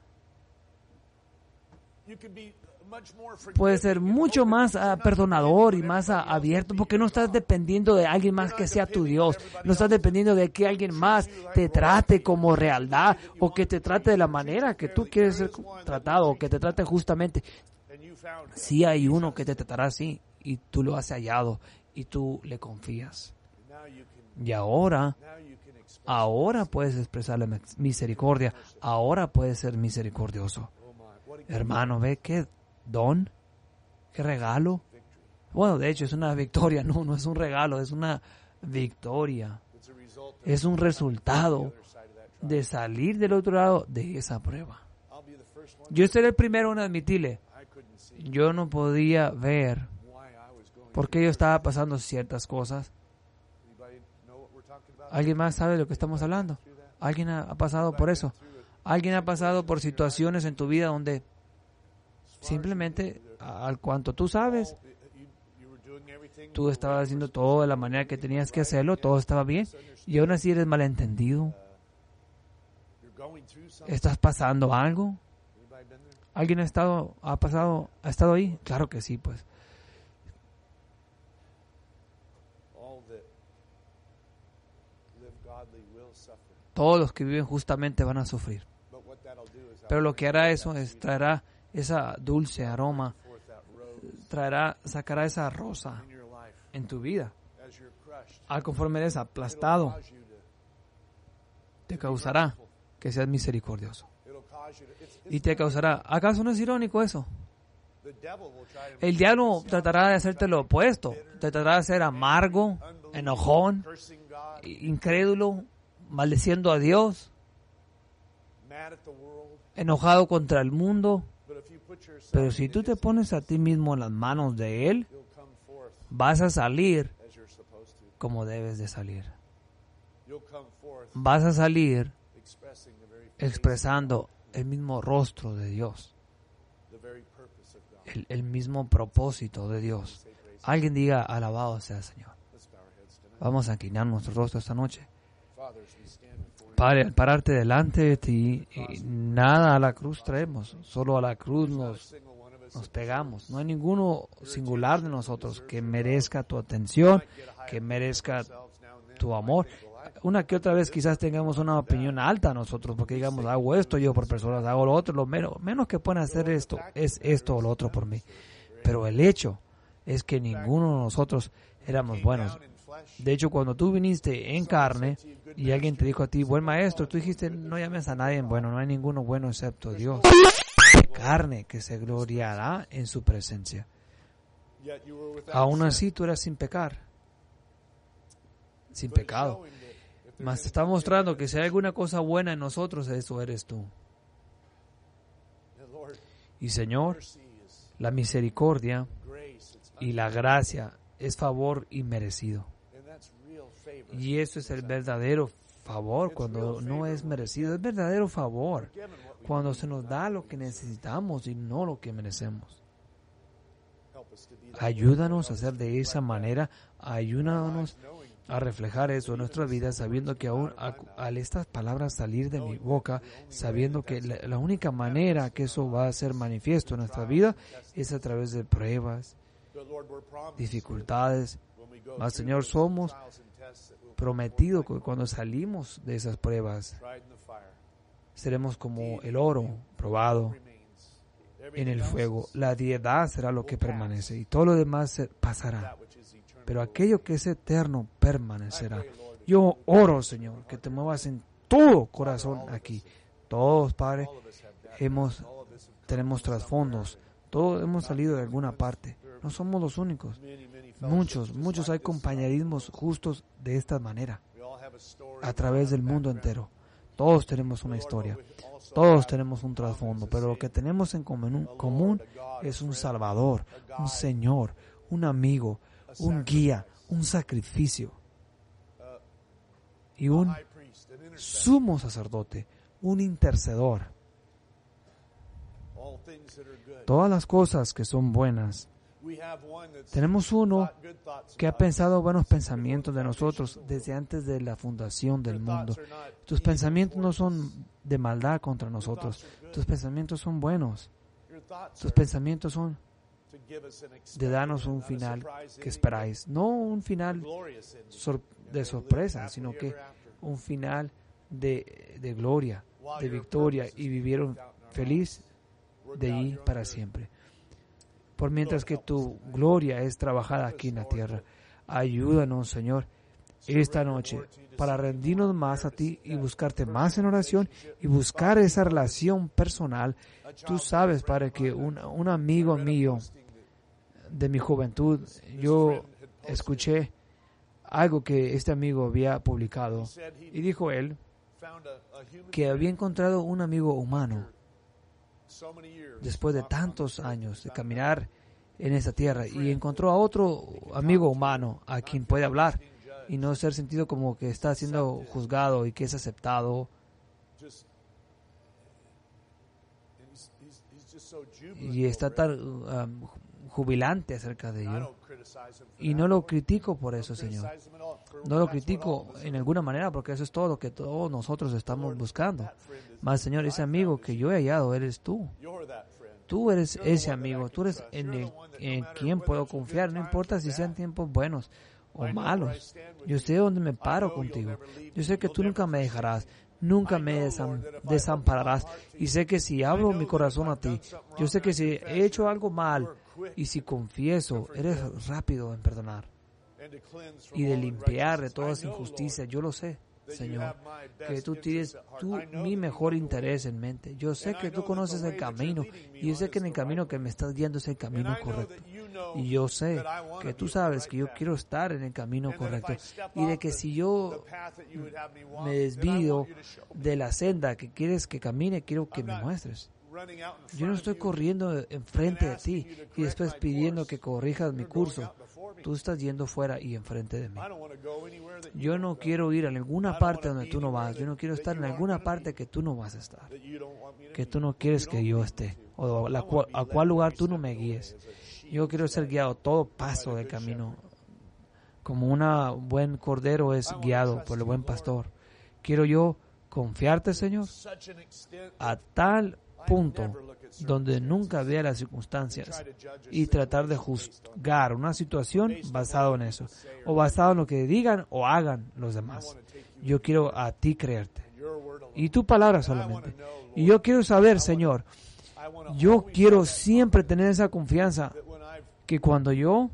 puedes ser mucho más perdonador y más abierto, porque no estás dependiendo de alguien más que sea tu Dios. No estás dependiendo de que alguien más te trate como realidad, o que te trate de la manera que tú quieres ser tratado, o que te trate justamente. Sí hay uno que te tratará así, y tú lo has hallado, y tú le confías. Y ahora puedes expresar la misericordia. Ahora puedes ser misericordioso. Hermano, ve qué don, qué regalo. Bueno, de hecho es una victoria, no es un regalo, es una victoria. Es un resultado de salir del otro lado de esa prueba. Yo seré el primero en admitirle, yo no podía ver por qué yo estaba pasando ciertas cosas. ¿Alguien más sabe de lo que estamos hablando? ¿Alguien ha pasado por eso? ¿Alguien ha pasado por situaciones en tu vida donde simplemente, al cuanto tú sabes, tú estabas haciendo todo de la manera que tenías que hacerlo, todo estaba bien, y aún así eres malentendido? ¿Estás pasando algo? ¿Alguien ha estado ahí? Claro que sí, pues. Todos los que viven justamente van a sufrir. Pero lo que hará eso es traerá esa dulce aroma, sacará esa rosa en tu vida. Al conforme eres aplastado, te causará que seas misericordioso. Y te causará, ¿acaso no es irónico eso? El diablo tratará de hacerte lo opuesto. Tratará de ser amargo, enojón, incrédulo, maldeciendo a Dios, enojado contra el mundo. Pero si tú te pones a ti mismo en las manos de Él, vas a salir como debes de salir. Vas a salir expresando el mismo rostro de Dios, el mismo propósito de Dios. Alguien diga, alabado sea el Señor. Vamos a inclinar nuestro rostro esta noche. Padre, al pararte delante de ti, nada a la cruz traemos, solo a la cruz nos pegamos. No hay ninguno singular de nosotros que merezca tu atención, que merezca tu amor. Una que otra vez quizás tengamos una opinión alta nosotros, porque digamos, hago esto yo por personas, hago lo otro, lo menos que pueden hacer esto es esto o lo otro por mí. Pero el hecho es que ninguno de nosotros éramos buenos. De hecho, cuando tú viniste en carne y alguien te dijo a ti, buen maestro, tú dijiste, no llames a nadie bueno, no hay ninguno bueno excepto Dios. Carne que se gloriará en su presencia. Aún así tú eras sin pecar, sin pecado. Mas te está mostrando que si hay alguna cosa buena en nosotros, eso eres tú. Y Señor, la misericordia y la gracia es favor inmerecido. Y eso es el verdadero favor cuando no es merecido. Es verdadero favor cuando se nos da lo que necesitamos y no lo que merecemos. Ayúdanos a hacer de esa manera. Ayúdanos a reflejar eso en nuestra vida, sabiendo que aún al estas palabras salir de mi boca, sabiendo que la única manera que eso va a ser manifiesto en nuestra vida es a través de pruebas, dificultades. Mas, Señor, somos prometidos que cuando salimos de esas pruebas, seremos como el oro probado en el fuego. La diedad será lo que permanece y todo lo demás pasará. Pero aquello que es eterno permanecerá. Yo oro, Señor, que te muevas en todo corazón aquí. Todos, Padre, tenemos trasfondos. Todos hemos salido de alguna parte. No somos los únicos. Muchos hay compañerismos justos de esta manera. A través del mundo entero. Todos tenemos una historia. Todos tenemos un trasfondo. Pero lo que tenemos en común es un Salvador, un Señor, un amigo, un guía, un sacrificio y un sumo sacerdote, un intercedor. Todas las cosas que son buenas. Tenemos uno que ha pensado buenos pensamientos de nosotros desde antes de la fundación del mundo. Tus pensamientos no son de maldad contra nosotros. Tus pensamientos son buenos. Tus pensamientos son de darnos un final que esperáis. No un final de sorpresa, sino que un final de gloria, de victoria, y vivieron feliz de allí para siempre. Por mientras que tu gloria es trabajada aquí en la tierra, ayúdanos, Señor, esta noche para rendirnos más a ti y buscarte más en oración y buscar esa relación personal. Tú sabes, Padre, que un amigo mío de mi juventud, yo escuché algo que este amigo había publicado y dijo él que había encontrado un amigo humano después de tantos años de caminar en esta tierra, y encontró a otro amigo humano a quien puede hablar y no ser sentido como que está siendo juzgado y que es aceptado. Y está tan jubilante acerca de ello. Y no lo critico por eso, Señor. No lo critico en alguna manera, porque eso es todo lo que todos nosotros estamos buscando. Mas, Señor, ese amigo que yo he hallado eres tú. Tú eres ese amigo. Tú eres en quien puedo confiar. No importa si sean tiempos buenos o malos. Yo sé dónde me paro contigo. Yo sé que tú nunca me dejarás. Nunca me desampararás. Y sé que si abro mi corazón a ti, yo sé que si he hecho algo mal y si confieso, eres rápido en perdonar y de limpiar de todas injusticias. Yo lo sé, Señor, que tú tienes mi mejor interés en mente. Yo sé que tú conoces el camino y yo sé que en el camino que me estás guiando es el camino correcto. Y yo sé que tú sabes que yo quiero estar en el camino correcto y de que si yo me desvío de la senda que quieres que camine, quiero que me muestres. Yo no estoy corriendo enfrente de ti y después pidiendo que corrijas mi curso. Tú estás yendo fuera y enfrente de mí. Yo no quiero ir a ninguna parte donde tú no vas. Yo no quiero estar en alguna parte que tú no vas a estar, que tú no quieres que yo esté, o a cuál lugar tú no me guíes. Yo quiero ser guiado todo paso del camino, como un buen cordero es guiado por el buen pastor. Quiero yo confiarte, Señor, a tal punto donde nunca vea las circunstancias y tratar de juzgar una situación basado en eso, o basado en lo que digan o hagan los demás. Yo quiero a ti creerte y tu palabra solamente. Y yo quiero saber, Señor, yo quiero siempre tener esa confianza que cuando yo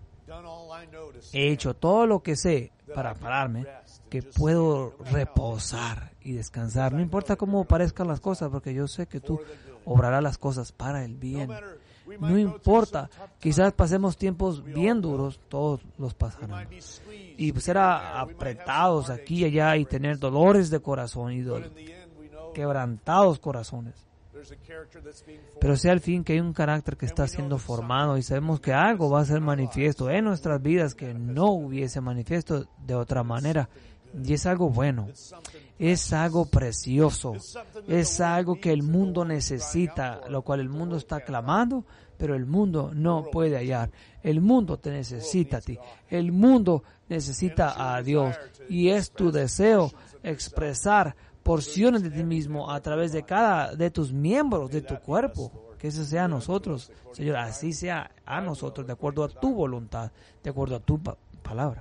he hecho todo lo que sé para pararme, que puedo reposar y descansar. No importa cómo parezcan las cosas, porque yo sé que tú obrarás las cosas para el bien. No importa, quizás pasemos tiempos bien duros, todos los pasarán. Y ser apretados aquí y allá y tener dolores de corazón y quebrantados corazones. Pero sea al fin que hay un carácter que está siendo formado y sabemos que algo va a ser manifiesto en nuestras vidas que no hubiese manifiesto de otra manera. Y es algo bueno, es algo precioso, es algo que el mundo necesita, lo cual el mundo está clamando, pero el mundo no puede hallar. El mundo te necesita a ti, el mundo necesita a Dios y es tu deseo expresar porciones de ti mismo a través de cada de tus miembros de tu cuerpo. Que eso sea a nosotros, Señor, así sea a nosotros, de acuerdo a tu voluntad, de acuerdo a tu palabra.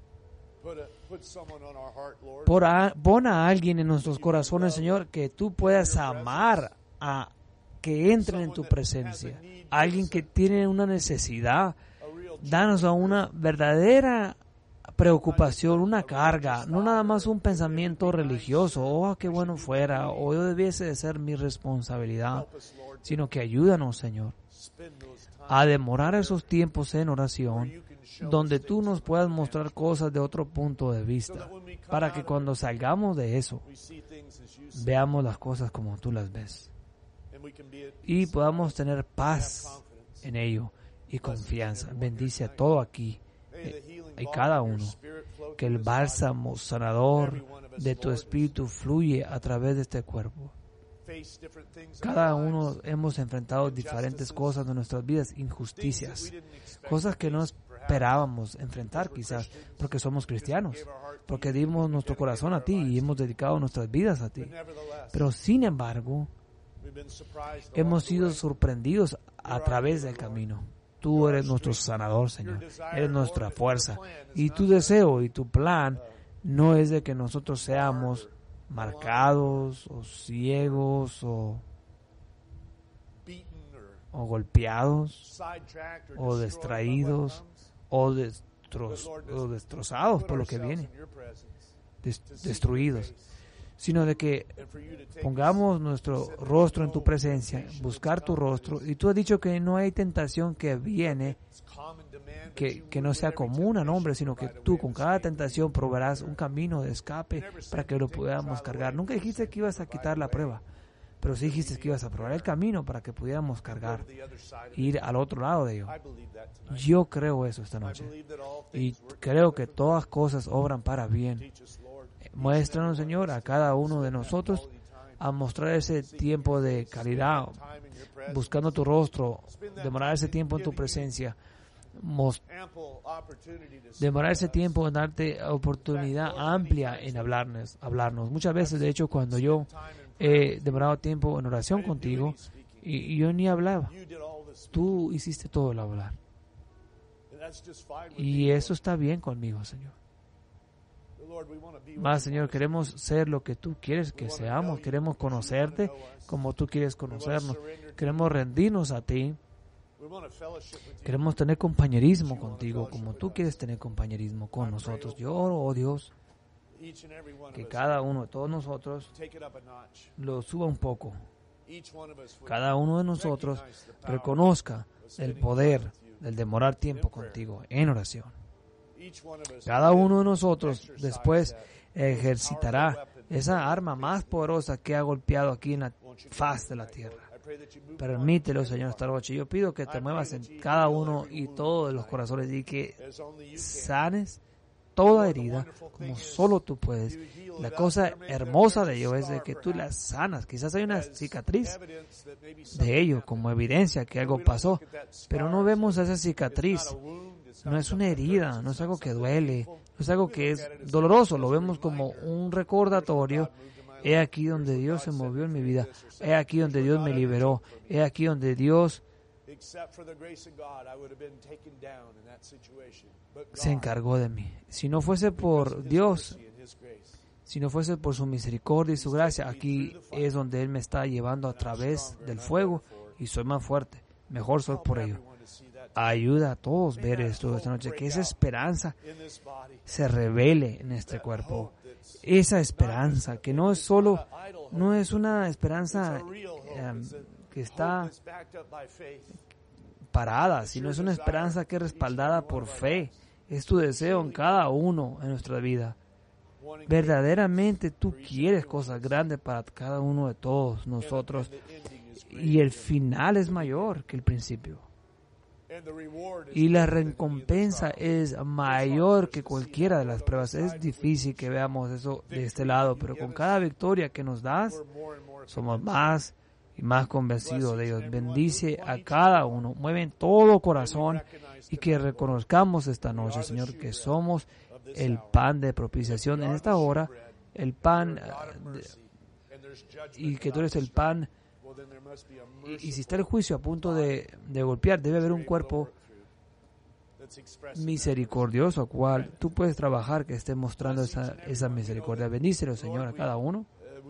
Pon a alguien en nuestros corazones, Señor, que tú puedas amar, a que entren en tu presencia. Alguien que tiene una necesidad. Danos a una verdadera preocupación, una carga, no nada más un pensamiento religioso, oh, qué bueno fuera, o yo debiese de ser mi responsabilidad, sino que ayúdanos, Señor, a demorar esos tiempos en oración, donde tú nos puedas mostrar cosas de otro punto de vista, para que cuando salgamos de eso, veamos las cosas como tú las ves, y podamos tener paz en ello y confianza. Bendice a todo aquí y cada uno, que el bálsamo sanador de tu espíritu fluye a través de este cuerpo. Cada uno hemos enfrentado diferentes cosas de nuestras vidas, injusticias, cosas que no esperábamos enfrentar quizás, porque somos cristianos, porque dimos nuestro corazón a ti y hemos dedicado nuestras vidas a ti. Pero sin embargo, hemos sido sorprendidos a través del camino. Tú eres nuestro sanador, Señor. Eres nuestra fuerza. Y tu deseo y tu plan no es de que nosotros seamos marcados o ciegos o golpeados o distraídos o destrozados por lo que viene, destruidos, sino de que pongamos nuestro rostro en tu presencia, buscar tu rostro. Y tú has dicho que no hay tentación que viene que no sea común al hombre, sino que tú con cada tentación proveerás un camino de escape para que lo podamos cargar. Nunca dijiste que ibas a quitar la prueba, pero sí dijiste que ibas a probar el camino para que pudiéramos cargar, ir al otro lado de ello. Yo creo eso esta noche. Y creo que todas cosas obran para bien. Muéstranos, Señor, a cada uno de nosotros a mostrar ese tiempo de calidad, buscando tu rostro, demorar ese tiempo en tu presencia, demorar ese tiempo en darte oportunidad amplia en hablarnos. Muchas veces, de hecho, cuando yo he demorado tiempo en oración contigo y yo ni hablaba, tú hiciste todo el hablar. Y eso está bien conmigo, Señor. Más, Señor, queremos ser lo que tú quieres que seamos. Queremos conocerte como tú quieres conocernos. Queremos rendirnos a ti. Queremos tener compañerismo contigo como tú quieres tener compañerismo con nosotros. Yo oro, oh Dios, que cada uno de todos nosotros lo suba un poco. Cada uno de nosotros reconozca el poder del demorar tiempo contigo en oración. Cada uno de nosotros después ejercitará esa arma más poderosa que ha golpeado aquí en la faz de la tierra. Permítelo, Señor, esta noche. Yo pido que te muevas en cada uno y todos los corazones y que sanes toda herida como solo tú puedes. La cosa hermosa de ello es de que tú las sanas. Quizás hay una cicatriz de ello como evidencia que algo pasó, pero no vemos esa cicatriz. No es una herida, no es algo que duele, no es algo que es doloroso, lo vemos como un recordatorio. He aquí donde Dios se movió en mi vida, he aquí donde Dios me liberó, he aquí donde Dios se encargó de mí. Si no fuese por Dios, si no fuese por su misericordia y su gracia, aquí es donde Él me está llevando a través del fuego y soy más fuerte, mejor soy por ello. Ayuda a todos a ver esto esta noche, que esa esperanza se revele en este cuerpo. Esa esperanza, que no es solo, no es una esperanza que está parada, sino es una esperanza que es respaldada por fe. Es tu deseo en cada uno en nuestra vida. Verdaderamente tú quieres cosas grandes para cada uno de todos nosotros, y el final es mayor que el principio. Y la recompensa es mayor que cualquiera de las pruebas. Es difícil que veamos eso de este lado, pero con cada victoria que nos das, somos más y más convencidos de Dios. Bendice a cada uno, mueve en todo corazón, y que reconozcamos esta noche, Señor, que somos el pan de propiciación en esta hora, el pan, y que tú eres el pan. Y si está el juicio a punto de golpear, debe haber un cuerpo misericordioso, cual tú puedes trabajar, que esté mostrando esa misericordia. Bendícelo, Señor, a cada uno.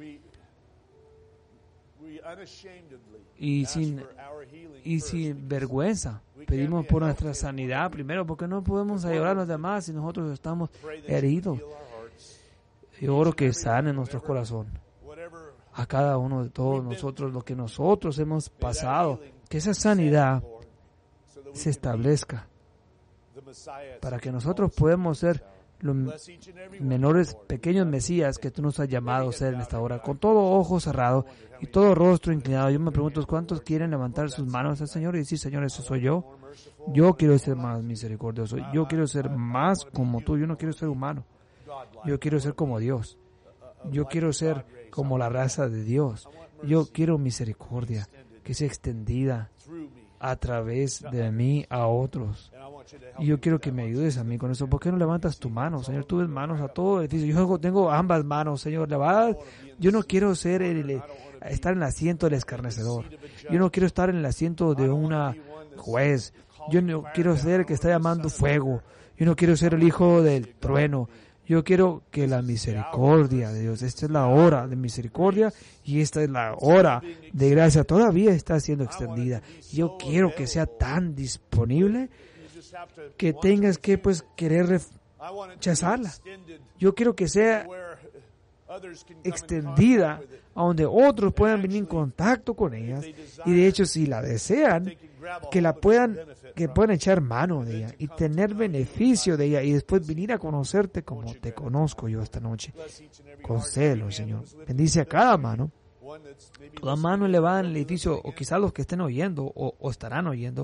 Y sin vergüenza pedimos por nuestra sanidad primero, porque no podemos ayudar a los demás si nosotros estamos heridos. Yo oro que sane nuestro corazón a cada uno de todos nosotros, lo que nosotros hemos pasado, que esa sanidad se establezca para que nosotros podamos ser los menores, pequeños mesías que tú nos has llamado a ser en esta hora, con todo ojo cerrado y todo rostro inclinado. Yo me pregunto, ¿cuántos quieren levantar sus manos al Señor y decir: Señor, ese soy yo? Yo quiero ser más misericordioso, yo quiero ser más como tú, yo no quiero ser humano, yo quiero ser como Dios, yo quiero ser como la raza de Dios, yo quiero misericordia que sea extendida a través de mí a otros. Y yo quiero que me ayudes a mí con eso. ¿Por qué no levantas tu mano, Señor? Tú ves manos a todo el edificio. Yo tengo ambas manos, Señor. Yo no quiero estar en el asiento del escarnecedor. Yo no quiero estar en el asiento de una juez. Yo no quiero ser el que está llamando fuego. Yo no quiero ser el hijo del trueno. Yo quiero que la misericordia de Dios, esta es la hora de misericordia y esta es la hora de gracia, todavía está siendo extendida. Yo quiero que sea tan disponible que tengas que querer rechazarla. Yo quiero que sea extendida a donde otros puedan venir en contacto con ellas, y de hecho, si la desean, que puedan echar mano de ella y tener beneficio de ella, y después venir a conocerte como te conozco yo esta noche. Concédelo, Señor. Bendice a cada mano, toda mano elevada en el edificio, o quizás los que estén oyendo o estarán oyendo.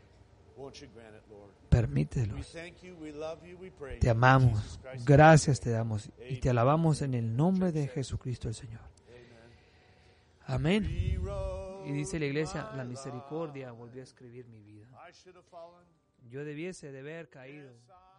Permítelos. Te amamos, gracias te damos y te alabamos en el nombre de Jesucristo el Señor. Amén. Y dice la iglesia: la misericordia volvió a escribir mi vida. Yo debiese de haber caído.